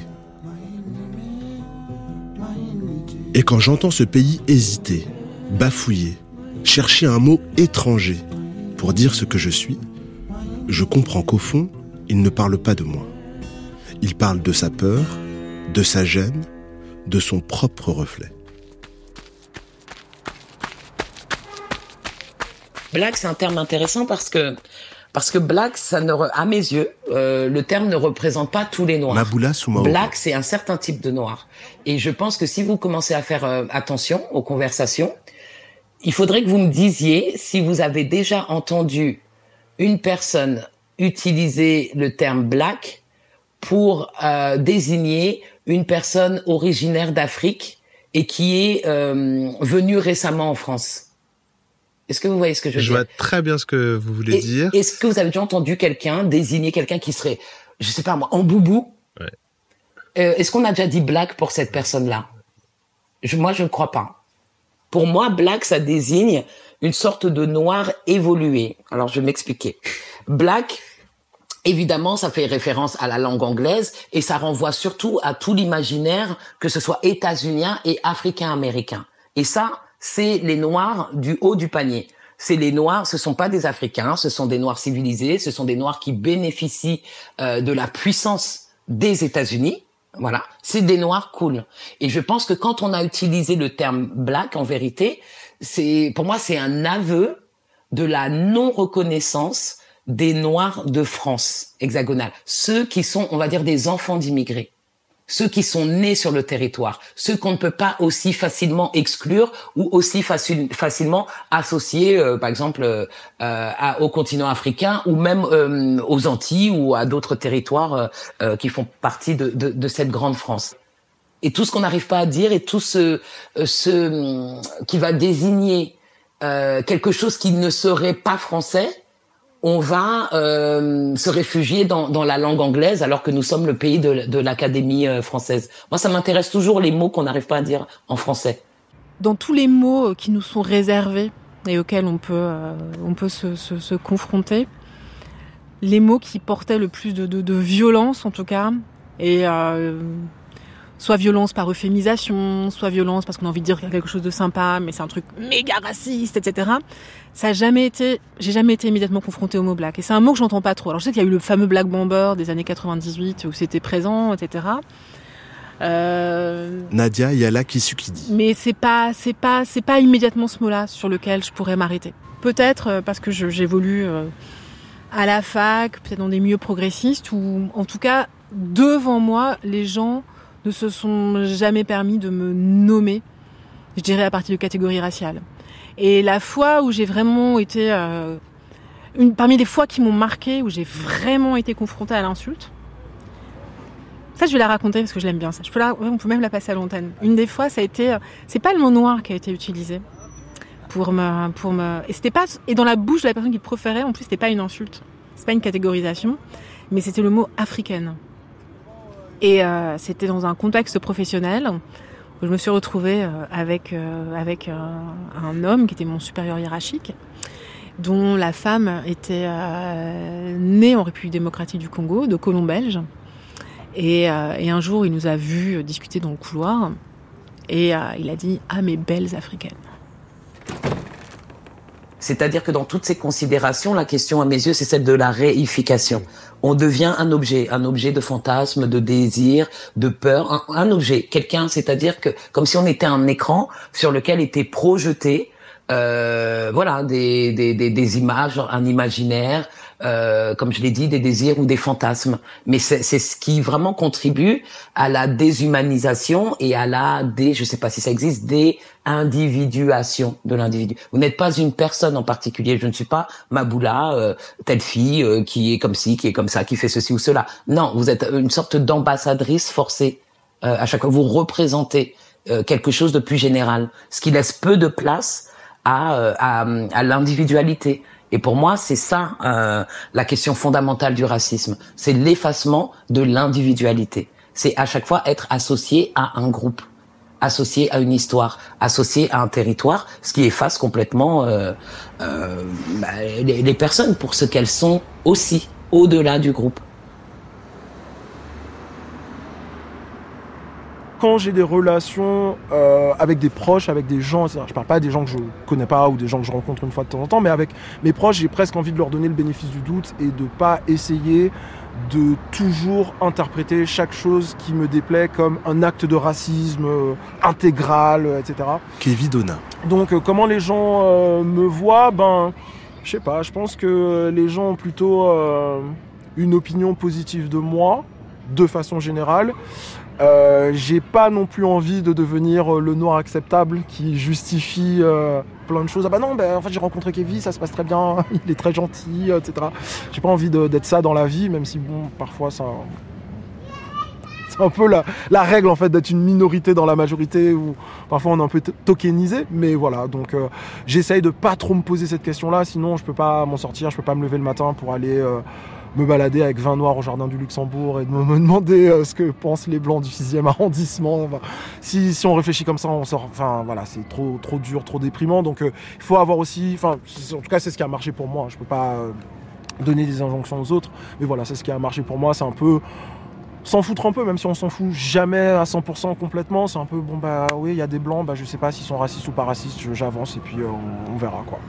Et quand j'entends ce pays hésiter, bafouiller, chercher un mot étranger pour dire ce que je suis, je comprends qu'au fond, il ne parle pas de moi. Il parle de sa peur, de sa gêne, de son propre reflet. Black, c'est un terme intéressant parce que parce que black, ça ne, re, à mes yeux, euh, le terme ne représente pas tous les noirs. Maboula Soumaoro. Black, c'est un certain type de noir. Et je pense que si vous commencez à faire euh, attention aux conversations, il faudrait que vous me disiez si vous avez déjà entendu une personne utiliser le terme black pour euh, désigner une personne originaire d'Afrique et qui est euh, venue récemment en France. Est-ce que vous voyez ce que je veux je dire ? Je vois très bien ce que vous voulez et, dire. Est-ce que vous avez déjà entendu quelqu'un désigner quelqu'un qui serait, je sais pas moi, en boubou ? Ouais. euh, Est-ce qu'on a déjà dit black pour cette personne-là ? je, Moi, je ne crois pas. Pour moi, black, ça désigne une sorte de noir évolué. Alors, je vais m'expliquer. Black, évidemment, ça fait référence à la langue anglaise et ça renvoie surtout à tout l'imaginaire, que ce soit états-unien et africain-américain. Et ça, c'est les Noirs du haut du panier. C'est les Noirs, ce sont pas des Africains, ce sont des Noirs civilisés, ce sont des Noirs qui bénéficient euh, de la puissance des États-Unis. Voilà, c'est des Noirs cool. Et je pense que quand on a utilisé le terme black, en vérité, c'est pour moi c'est un aveu de la non-reconnaissance des Noirs de France hexagonale, ceux qui sont, on va dire, des enfants d'immigrés. Ceux qui sont nés sur le territoire, ceux qu'on ne peut pas aussi facilement exclure ou aussi facile, facilement associer, euh, par exemple, euh, à, au continent africain ou même euh, aux Antilles ou à d'autres territoires euh, euh, qui font partie de, de, de cette grande France. Et tout ce qu'on n'arrive pas à dire et tout ce, ce qui va désigner euh, quelque chose qui ne serait pas français, on va euh, se réfugier dans, dans la langue anglaise alors que nous sommes le pays de, de l'Académie euh, française. Moi, ça m'intéresse toujours les mots qu'on n'arrive pas à dire en français. Dans tous les mots qui nous sont réservés et auxquels on peut, euh, on peut se, se, se confronter, les mots qui portaient le plus de, de, de violence, en tout cas, et euh, soit violence par euphémisation, soit violence parce qu'on a envie de dire quelque chose de sympa, mais c'est un truc méga raciste, et cetera. Ça a jamais été, j'ai jamais été immédiatement confrontée au mot black. Et c'est un mot que j'entends pas trop. Alors je sais qu'il y a eu le fameux Black Bomber des années quatre-vingt-dix-huit où c'était présent, et cetera. Euh... Nadia Yala Kisukidi. Mais c'est pas, c'est pas, c'est pas immédiatement ce mot-là sur lequel je pourrais m'arrêter. Peut-être parce que je, j'évolue à la fac, peut-être dans des milieux progressistes, ou en tout cas, devant moi, les gens ne se sont jamais permis de me nommer, je dirais à partir de catégories raciales. Et la fois où j'ai vraiment été... Euh, une, parmi les fois qui m'ont marquée, où j'ai vraiment été confrontée à l'insulte, ça je vais la raconter parce que je l'aime bien, ça. Je peux la, on peut même la passer à l'antenne. Une des fois, ça a été... C'est pas le mot noir qui a été utilisé pour me... Pour me et, c'était pas, et dans la bouche de la personne qui le proférait, en plus, c'était pas une insulte. C'est pas une catégorisation, mais c'était le mot africaine. Et euh, c'était dans un contexte professionnel où je me suis retrouvée euh, avec, euh, avec euh, un homme qui était mon supérieur hiérarchique, dont la femme était euh, née en République démocratique du Congo, de colon belge. Et, euh, et un jour, il nous a vus discuter dans le couloir et euh, il a dit « Ah, mes belles africaines ». C'est-à-dire que dans toutes ces considérations, la question à mes yeux, c'est celle de la réification. On devient un objet, un objet de fantasme, de désir, de peur, un, un objet, quelqu'un, c'est-à-dire que comme si on était un écran sur lequel étaient projetés, euh, voilà, des, des, des, des images, un imaginaire, euh, comme je l'ai dit, des désirs ou des fantasmes. Mais c'est, c'est ce qui vraiment contribue à la déshumanisation et à la dé, je sais pas si ça existe, déindividuation de l'individu. Vous n'êtes pas une personne en particulier. Je ne suis pas Maboula, euh, telle fille euh, qui est comme ci, qui est comme ça, qui fait ceci ou cela. Non, vous êtes une sorte d'ambassadrice forcée. Euh, à chaque fois, vous représentez euh, quelque chose de plus général, ce qui laisse peu de place à, euh, à, à l'individualité. Et pour moi, c'est ça euh, la question fondamentale du racisme. C'est l'effacement de l'individualité. C'est à chaque fois être associé à un groupe, associé à une histoire, associé à un territoire, ce qui efface complètement euh, euh, bah, les, les personnes pour ce qu'elles sont aussi, au-delà du groupe. Quand j'ai des relations euh, avec des proches, avec des gens, je parle pas des gens que je connais pas ou des gens que je rencontre une fois de temps en temps, mais avec mes proches, j'ai presque envie de leur donner le bénéfice du doute et de pas essayer de toujours interpréter chaque chose qui me déplaît comme un acte de racisme euh, intégral, et cetera. Kevin Donna. Donc euh, comment les gens euh, me voient, ben, je sais pas, je pense que les gens ont plutôt euh, une opinion positive de moi, de façon générale. Euh, j'ai pas non plus envie de devenir le noir acceptable qui justifie euh, plein de choses. Ah bah non, bah, en fait j'ai rencontré Kevin, ça se passe très bien, il est très gentil, et cetera. J'ai pas envie de, d'être ça dans la vie, même si bon, parfois ça, c'est un peu la, la règle en fait d'être une minorité dans la majorité où parfois on est un peu t- tokenisé. Mais voilà, donc euh, j'essaye de pas trop me poser cette question-là, sinon je peux pas m'en sortir, je peux pas me lever le matin pour aller euh, me balader avec vin noir au jardin du Luxembourg et de me, me demander euh, ce que pensent les blancs du sixième arrondissement. Enfin, si, si on réfléchit comme ça, on sort. Enfin voilà, c'est trop trop dur, trop déprimant. Donc il euh, faut avoir aussi. Enfin, en tout cas, c'est ce qui a marché pour moi. Je peux pas euh, donner des injonctions aux autres, mais voilà, c'est ce qui a marché pour moi. C'est un peu s'en foutre un peu, même si on s'en fout jamais à cent pour cent complètement. C'est un peu bon bah oui, il y a des blancs, bah je sais pas s'ils sont racistes ou pas racistes. J'avance et puis euh, on, on verra quoi.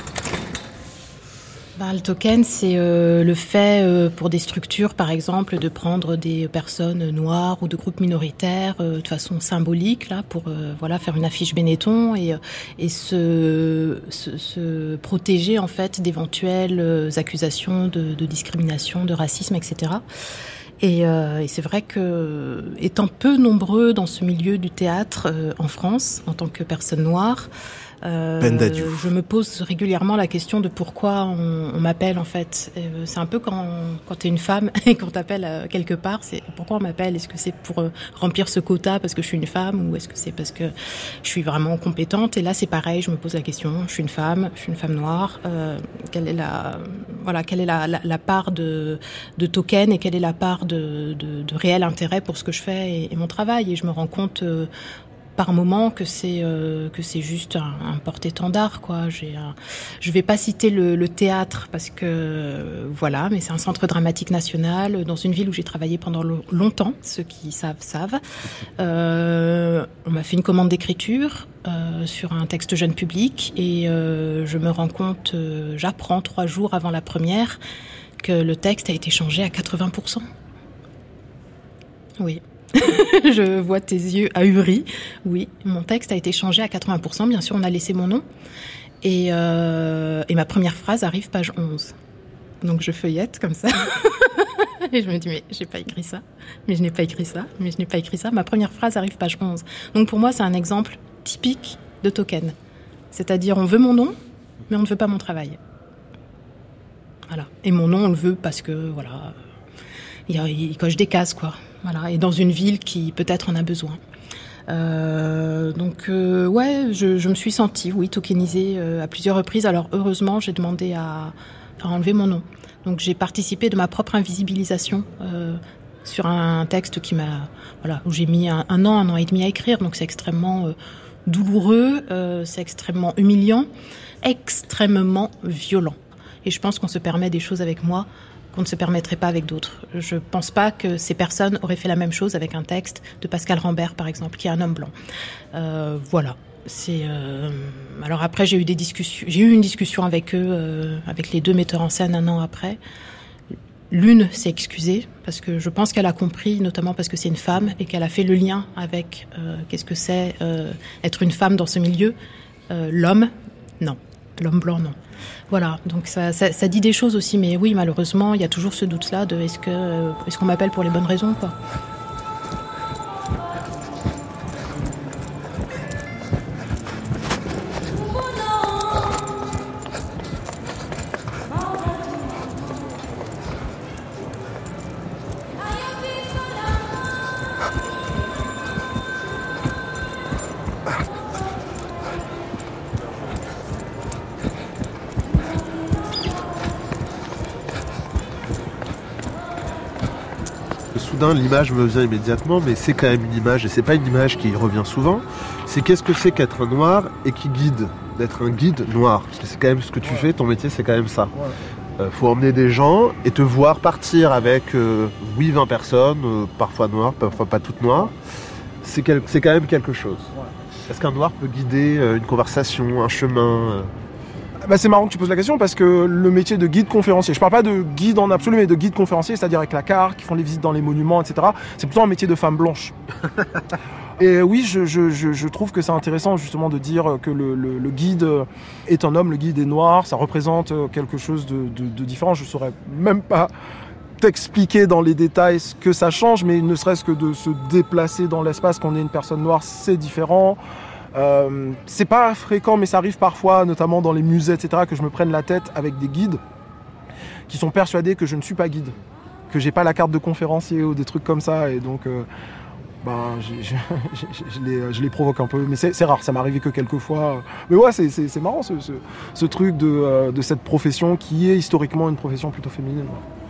Ben, le token, c'est euh, le fait euh, pour des structures, par exemple, de prendre des personnes noires ou de groupes minoritaires euh, de façon symbolique, là, pour euh, voilà faire une affiche Benetton et et se, se se protéger en fait d'éventuelles accusations de, de discrimination, de racisme, et cetera. Et, euh, et c'est vrai que, étant peu nombreux dans ce milieu du théâtre euh, en France, en tant que personne noire, Euh, je me pose régulièrement la question de pourquoi on, on m'appelle en fait. Euh, c'est un peu quand, quand t'es une femme et qu'on t'appelle euh, quelque part, c'est pourquoi on m'appelle. Est-ce que c'est pour euh, remplir ce quota parce que je suis une femme ou est-ce que c'est parce que je suis vraiment compétente? Et là c'est pareil, je me pose la question. Je suis une femme, je suis une femme noire. Euh, quelle est la voilà quelle est la, la, la part de, de token et quelle est la part de, de, de réel intérêt pour ce que je fais et, et mon travail? Et je me rends compte euh, par moment que c'est euh, que c'est juste un, un porte-étendard quoi. J'ai un... je vais pas citer le, le théâtre parce que euh, voilà, mais c'est un centre dramatique national dans une ville où j'ai travaillé pendant lo- longtemps. Ceux qui savent savent. Euh, on m'a fait une commande d'écriture euh, sur un texte jeune public et euh, je me rends compte, euh, j'apprends trois jours avant la première que le texte a été changé à quatre-vingts pour cent. Oui. Je vois tes yeux ahuris. Oui, mon texte a été changé à quatre-vingts pour cent. Bien sûr, on a laissé mon nom. Et, euh, et ma première phrase arrive page onze. Donc je feuillette comme ça. Et je me dis, mais j'ai pas écrit ça. Mais je n'ai pas écrit ça. Mais je n'ai pas écrit ça. Ma première phrase arrive page onze. Donc pour moi, c'est un exemple typique de token. C'est-à-dire, on veut mon nom, mais on ne veut pas mon travail. Voilà. Et mon nom, on le veut parce que, voilà, il, il coche des cases, quoi. Voilà. Et dans une ville qui, peut-être, en a besoin. Euh, donc, euh, ouais, je, je me suis sentie, oui, tokenisée euh, à plusieurs reprises. Alors, heureusement, j'ai demandé à, à enlever mon nom. Donc, j'ai participé de ma propre invisibilisation euh, sur un texte qui m'a, voilà, où j'ai mis un, un an, un an et demi à écrire. Donc, c'est extrêmement euh, douloureux, euh, c'est extrêmement humiliant, extrêmement violent. Et je pense qu'on se permet des choses avec moi qu'on ne se permettrait pas avec d'autres. Je pense pas que ces personnes auraient fait la même chose avec un texte de Pascal Rambert, par exemple, qui est un homme blanc. Euh, voilà. C'est. Euh... Alors après, j'ai eu des discussions. J'ai eu une discussion avec eux, euh, avec les deux metteurs en scène un an après. L'une s'est excusée parce que je pense qu'elle a compris, notamment parce que c'est une femme et qu'elle a fait le lien avec euh, qu'est-ce que c'est euh, être une femme dans ce milieu. Euh, l'homme, non. L'homme blanc, non. Voilà, donc ça, ça, ça dit des choses aussi, mais oui, malheureusement, il y a toujours ce doute-là de est-ce que, euh, est-ce qu'on m'appelle pour les bonnes raisons, quoi. Soudain, l'image me vient immédiatement, mais c'est quand même une image, et c'est pas une image qui revient souvent. C'est qu'est-ce que c'est qu'être un noir et qui guide, d'être un guide noir. Parce que c'est quand même ce que tu ouais. fais, ton métier, c'est quand même ça. Il ouais. euh, faut emmener des gens et te voir partir avec, euh, oui, vingt personnes, euh, parfois noires, parfois pas toutes noires. C'est, quel... c'est quand même quelque chose. Ouais. Est-ce qu'un noir peut guider euh, une conversation, un chemin euh... Bah c'est marrant que tu poses la question parce que le métier de guide conférencier, je parle pas de guide en absolu, mais de guide conférencier, c'est-à-dire avec la carte, qui font les visites dans les monuments, et cetera. C'est plutôt un métier de femme blanche. Et oui, je, je, je, je trouve que c'est intéressant justement de dire que le, le, le guide est un homme, le guide est noir, ça représente quelque chose de, de, de différent. Je saurais même pas t'expliquer dans les détails ce que ça change, mais ne serait-ce que de se déplacer dans l'espace, qu'on ait une personne noire, c'est différent. Euh, c'est pas fréquent, mais ça arrive parfois, notamment dans les musées, et cetera, que je me prenne la tête avec des guides qui sont persuadés que je ne suis pas guide, que j'ai pas la carte de conférencier ou des trucs comme ça, et donc euh, ben, je, je, je, je, les, je les provoque un peu, mais c'est, c'est rare, ça m'est arrivé que quelques fois. Mais ouais, c'est, c'est, c'est marrant ce, ce, ce truc de, euh, de cette profession qui est historiquement une profession plutôt féminine.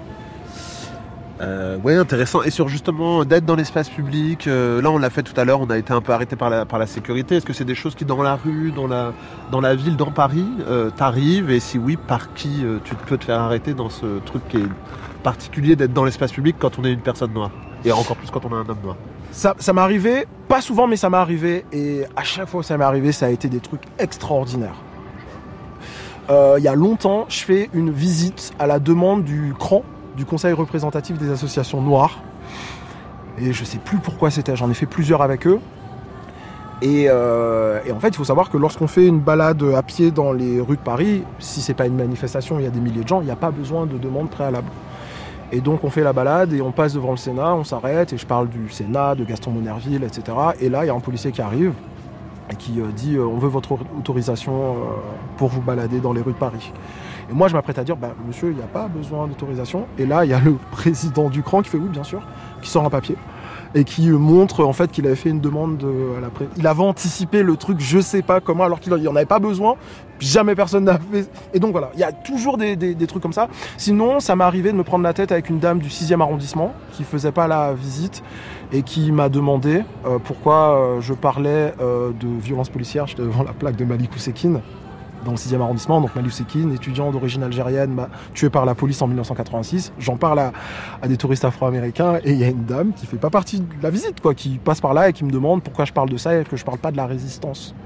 Euh, ouais, intéressant. Et sur justement d'être dans l'espace public, euh, là on l'a fait tout à l'heure, on a été un peu arrêté par la, par la sécurité. Est-ce que c'est des choses qui dans la rue, dans la, dans la ville, dans Paris, euh, t'arrivent? Et si oui, par qui euh, tu peux te faire arrêter dans ce truc qui est particulier d'être dans l'espace public quand on est une personne noire? Et encore plus quand on est un homme noir. Ça, ça m'est arrivé, pas souvent, mais ça m'est arrivé. Et à chaque fois que ça m'est arrivé, ça a été des trucs extraordinaires. Euh, il y a longtemps, je fais une visite à la demande du C R A N, du Conseil représentatif des associations noires. Et je sais plus pourquoi c'était, j'en ai fait plusieurs avec eux. Et, euh, et en fait, il faut savoir que lorsqu'on fait une balade à pied dans les rues de Paris, si c'est pas une manifestation, il y a des milliers de gens, il n'y a pas besoin de demande préalable. Et donc on fait la balade et on passe devant le Sénat, on s'arrête et je parle du Sénat, de Gaston Monnerville, et cetera. Et là, il y a un policier qui arrive et qui euh, dit euh, « On veut votre autorisation euh, pour vous balader dans les rues de Paris ». Et moi, je m'apprête à dire, bah, monsieur, il n'y a pas besoin d'autorisation. Et là, il y a le président du C R A N qui fait oui, bien sûr, qui sort un papier et qui montre en fait qu'il avait fait une demande de, à la pré... Il avait anticipé le truc, je sais pas comment, alors qu'il n'y en avait pas besoin. Jamais personne n'a fait. Et donc voilà, il y a toujours des, des, des trucs comme ça. Sinon, ça m'est arrivé de me prendre la tête avec une dame du sixième arrondissement qui faisait pas la visite et qui m'a demandé euh, pourquoi euh, je parlais euh, de violence policière. J'étais devant la plaque de Malik Oussekine dans le sixième arrondissement, donc Malik Oussekine, étudiant d'origine algérienne, tué par la police en dix-neuf cent quatre-vingt-six. J'en parle à, à des touristes afro-américains et il y a une dame qui fait pas partie de la visite, quoi, qui passe par là et qui me demande pourquoi je parle de ça et que je parle pas de la résistance.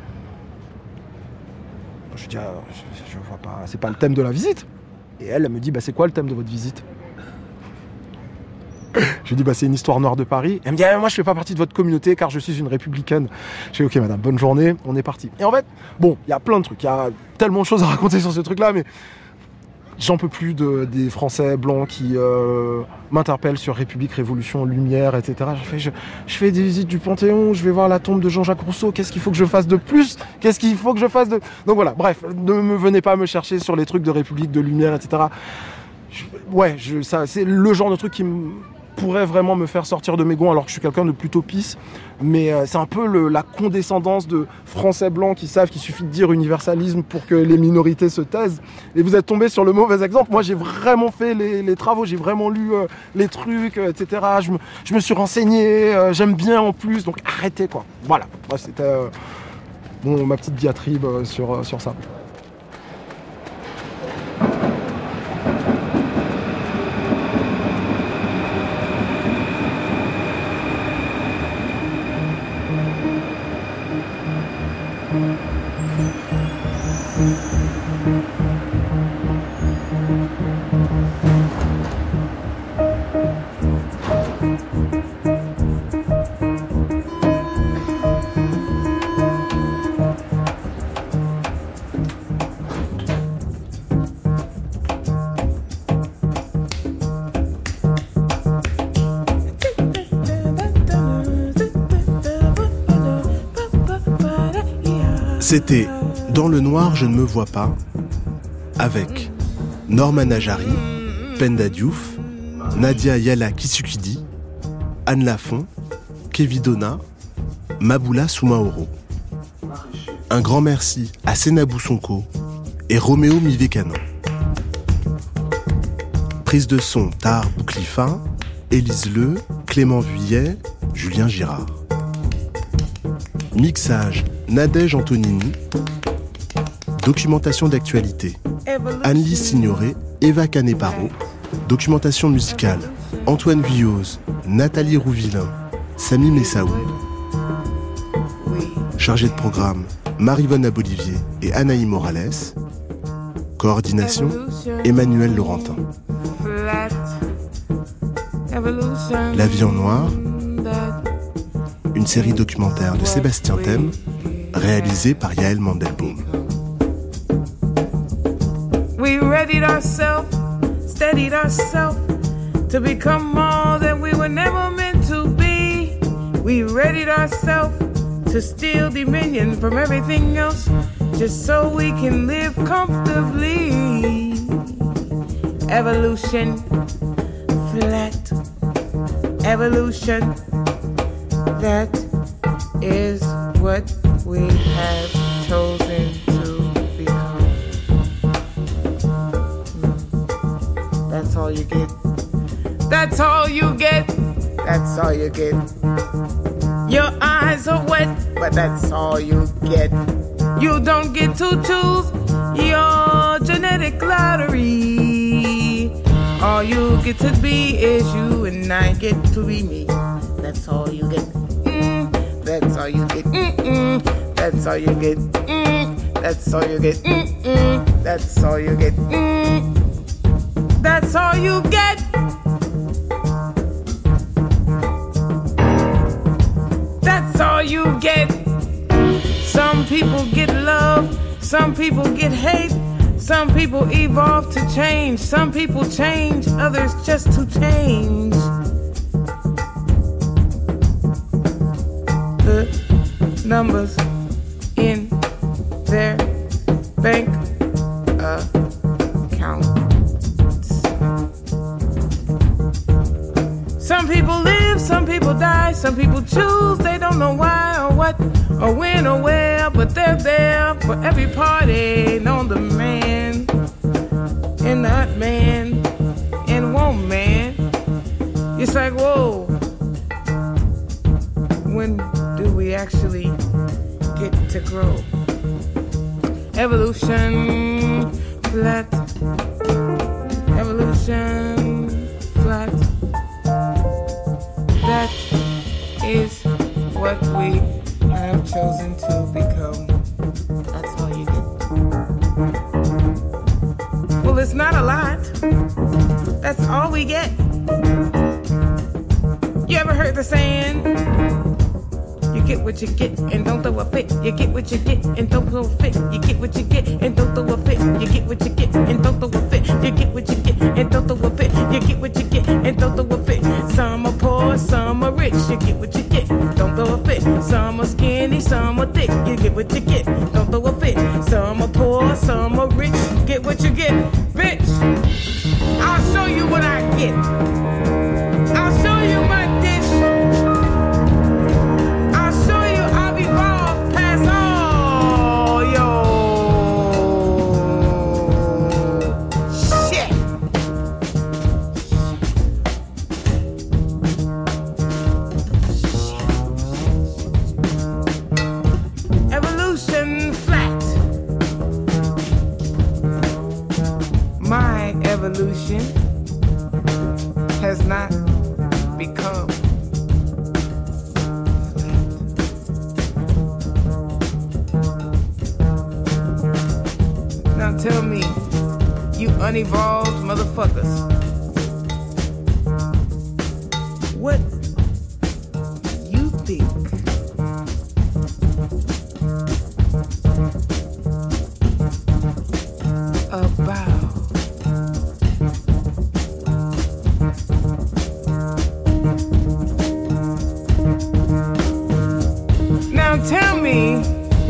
Je dis, ah, je, je vois pas, c'est pas le thème de la visite. Et elle, elle me dit, bah c'est quoi le thème de votre visite? Je lui dis, bah, c'est une histoire noire de Paris. Elle me dit, ah, moi, je fais pas partie de votre communauté car je suis une républicaine. Je dis, ok, madame, bonne journée, on est parti. Et en fait, bon, il y a plein de trucs. Il y a tellement de choses à raconter sur ce truc-là, mais j'en peux plus de, des Français blancs qui euh, m'interpellent sur République, Révolution, Lumière, et cetera. Je fais, je, je fais des visites du Panthéon, je vais voir la tombe de Jean-Jacques Rousseau. Qu'est-ce qu'il faut que je fasse de plus ? Qu'est-ce qu'il faut que je fasse de... Donc voilà, bref, ne me venez pas me chercher sur les trucs de République, de Lumière, et cetera. Je, ouais, je, ça, c'est le genre de truc qui me... pourrait vraiment me faire sortir de mes gonds alors que je suis quelqu'un de plutôt pisse, mais euh, c'est un peu le, la condescendance de Français blancs qui savent qu'il suffit de dire universalisme pour que les minorités se taisent, et vous êtes tombé sur le mauvais exemple. Moi j'ai vraiment fait les, les travaux, j'ai vraiment lu euh, les trucs, euh, et cetera. Je me, je me suis renseigné, euh, j'aime bien en plus, donc arrêtez quoi. Voilà, moi c'était euh, bon, ma petite diatribe euh, sur, euh, sur ça. C'était Dans le noir, je ne me vois pas, avec Norman Najari, Penda Diouf, Nadia Yala Kisukidi, Anne Lafont, Kevidona, Maboula Soumaoro. Un grand merci à Senabou Sonko et Roméo Mivekano. Prise de son Tahar Bouklifa, Élise Le, Clément Vuillet, Julien Girard. Mixage Nadège Antonini. Documentation d'actualité Anne-Lise Signoret, Eva Caneparo. Documentation musicale Antoine Villose, Nathalie Rouvillain, Sami Messaoud. Chargé de programme Marie-Vonne Abolivier et Anaï Morales. Coordination Emmanuel Laurentin. La vie en noir, une série documentaire de Sébastien Thème, réalisée par Yael Mandelbaum. We readied ourselves, steadied ourselves to become more than we were never meant to be. We readied ourselves to steal dominion from everything else just so we can live comfortably. Evolution, flat, evolution, that is what we have chosen to become. That's all you get. That's all you get. That's all you get. Your eyes are wet, but that's all you get. You don't get to choose your genetic lottery. All you get to be is you, and I get to be me. That's all you get. Mm, that's all you get. Mm-mm. That's all you get. Mm, that's all you get. Mm-mm. That's all you get. Mm, that's all you get. That's all you get. Some people get love, some people get hate, some people evolve to change, some people change, others just to change. The numbers in their bank accounts. Some people live, some people die, some people choose, they don't know why or what or when or where, but they're there for every party, known the man and that man and woman. It's like, whoa, when do we actually get to grow? Evolution, flat, evolution, flat. That is what we have chosen to become. That's all you get. Well, it's not a lot. That's all we get. You ever heard the saying? You get what you get and don't throw a fit. You get what you get and don't throw a fit. You get what you get and don't throw a fit. You get what you get and don't throw a fit. You get what you get and don't throw a fit. You get what you get and don't throw a fit. Some are poor, some are rich. You get what you get, don't throw a fit. Some are skinny, some are thick. You get what you get, don't throw a fit. Some are poor, some are rich. Get what you get, bitch. I'll show you what I get. I'll show you my dish. I'll show you I've evolved past all your shit. Evolution flat. My evolution has not become flat. Now tell me, you unevolved motherfuckers, what you think about tell me,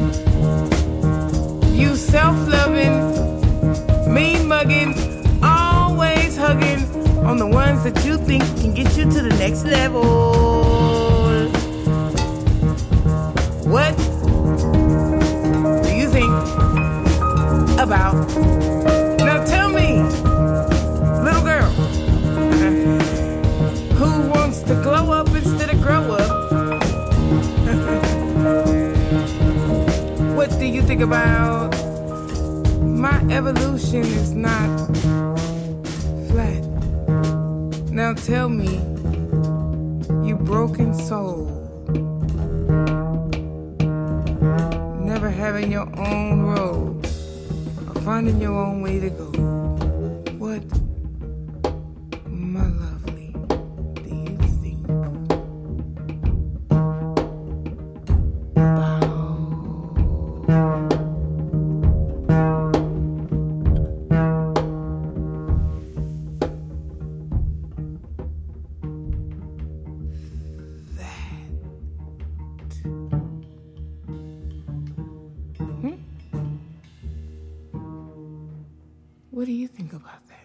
you self-loving, mean-mugging, always hugging on the ones that you think can get you to the next level. What do you think about? Now tell me, little girl, who wants to glow up instead of grow up? What do you think about? My evolution is not flat. Now tell me, you broken soul, never having your own road or finding your own way to go. What, my lovely, do you think about? What do you think about that?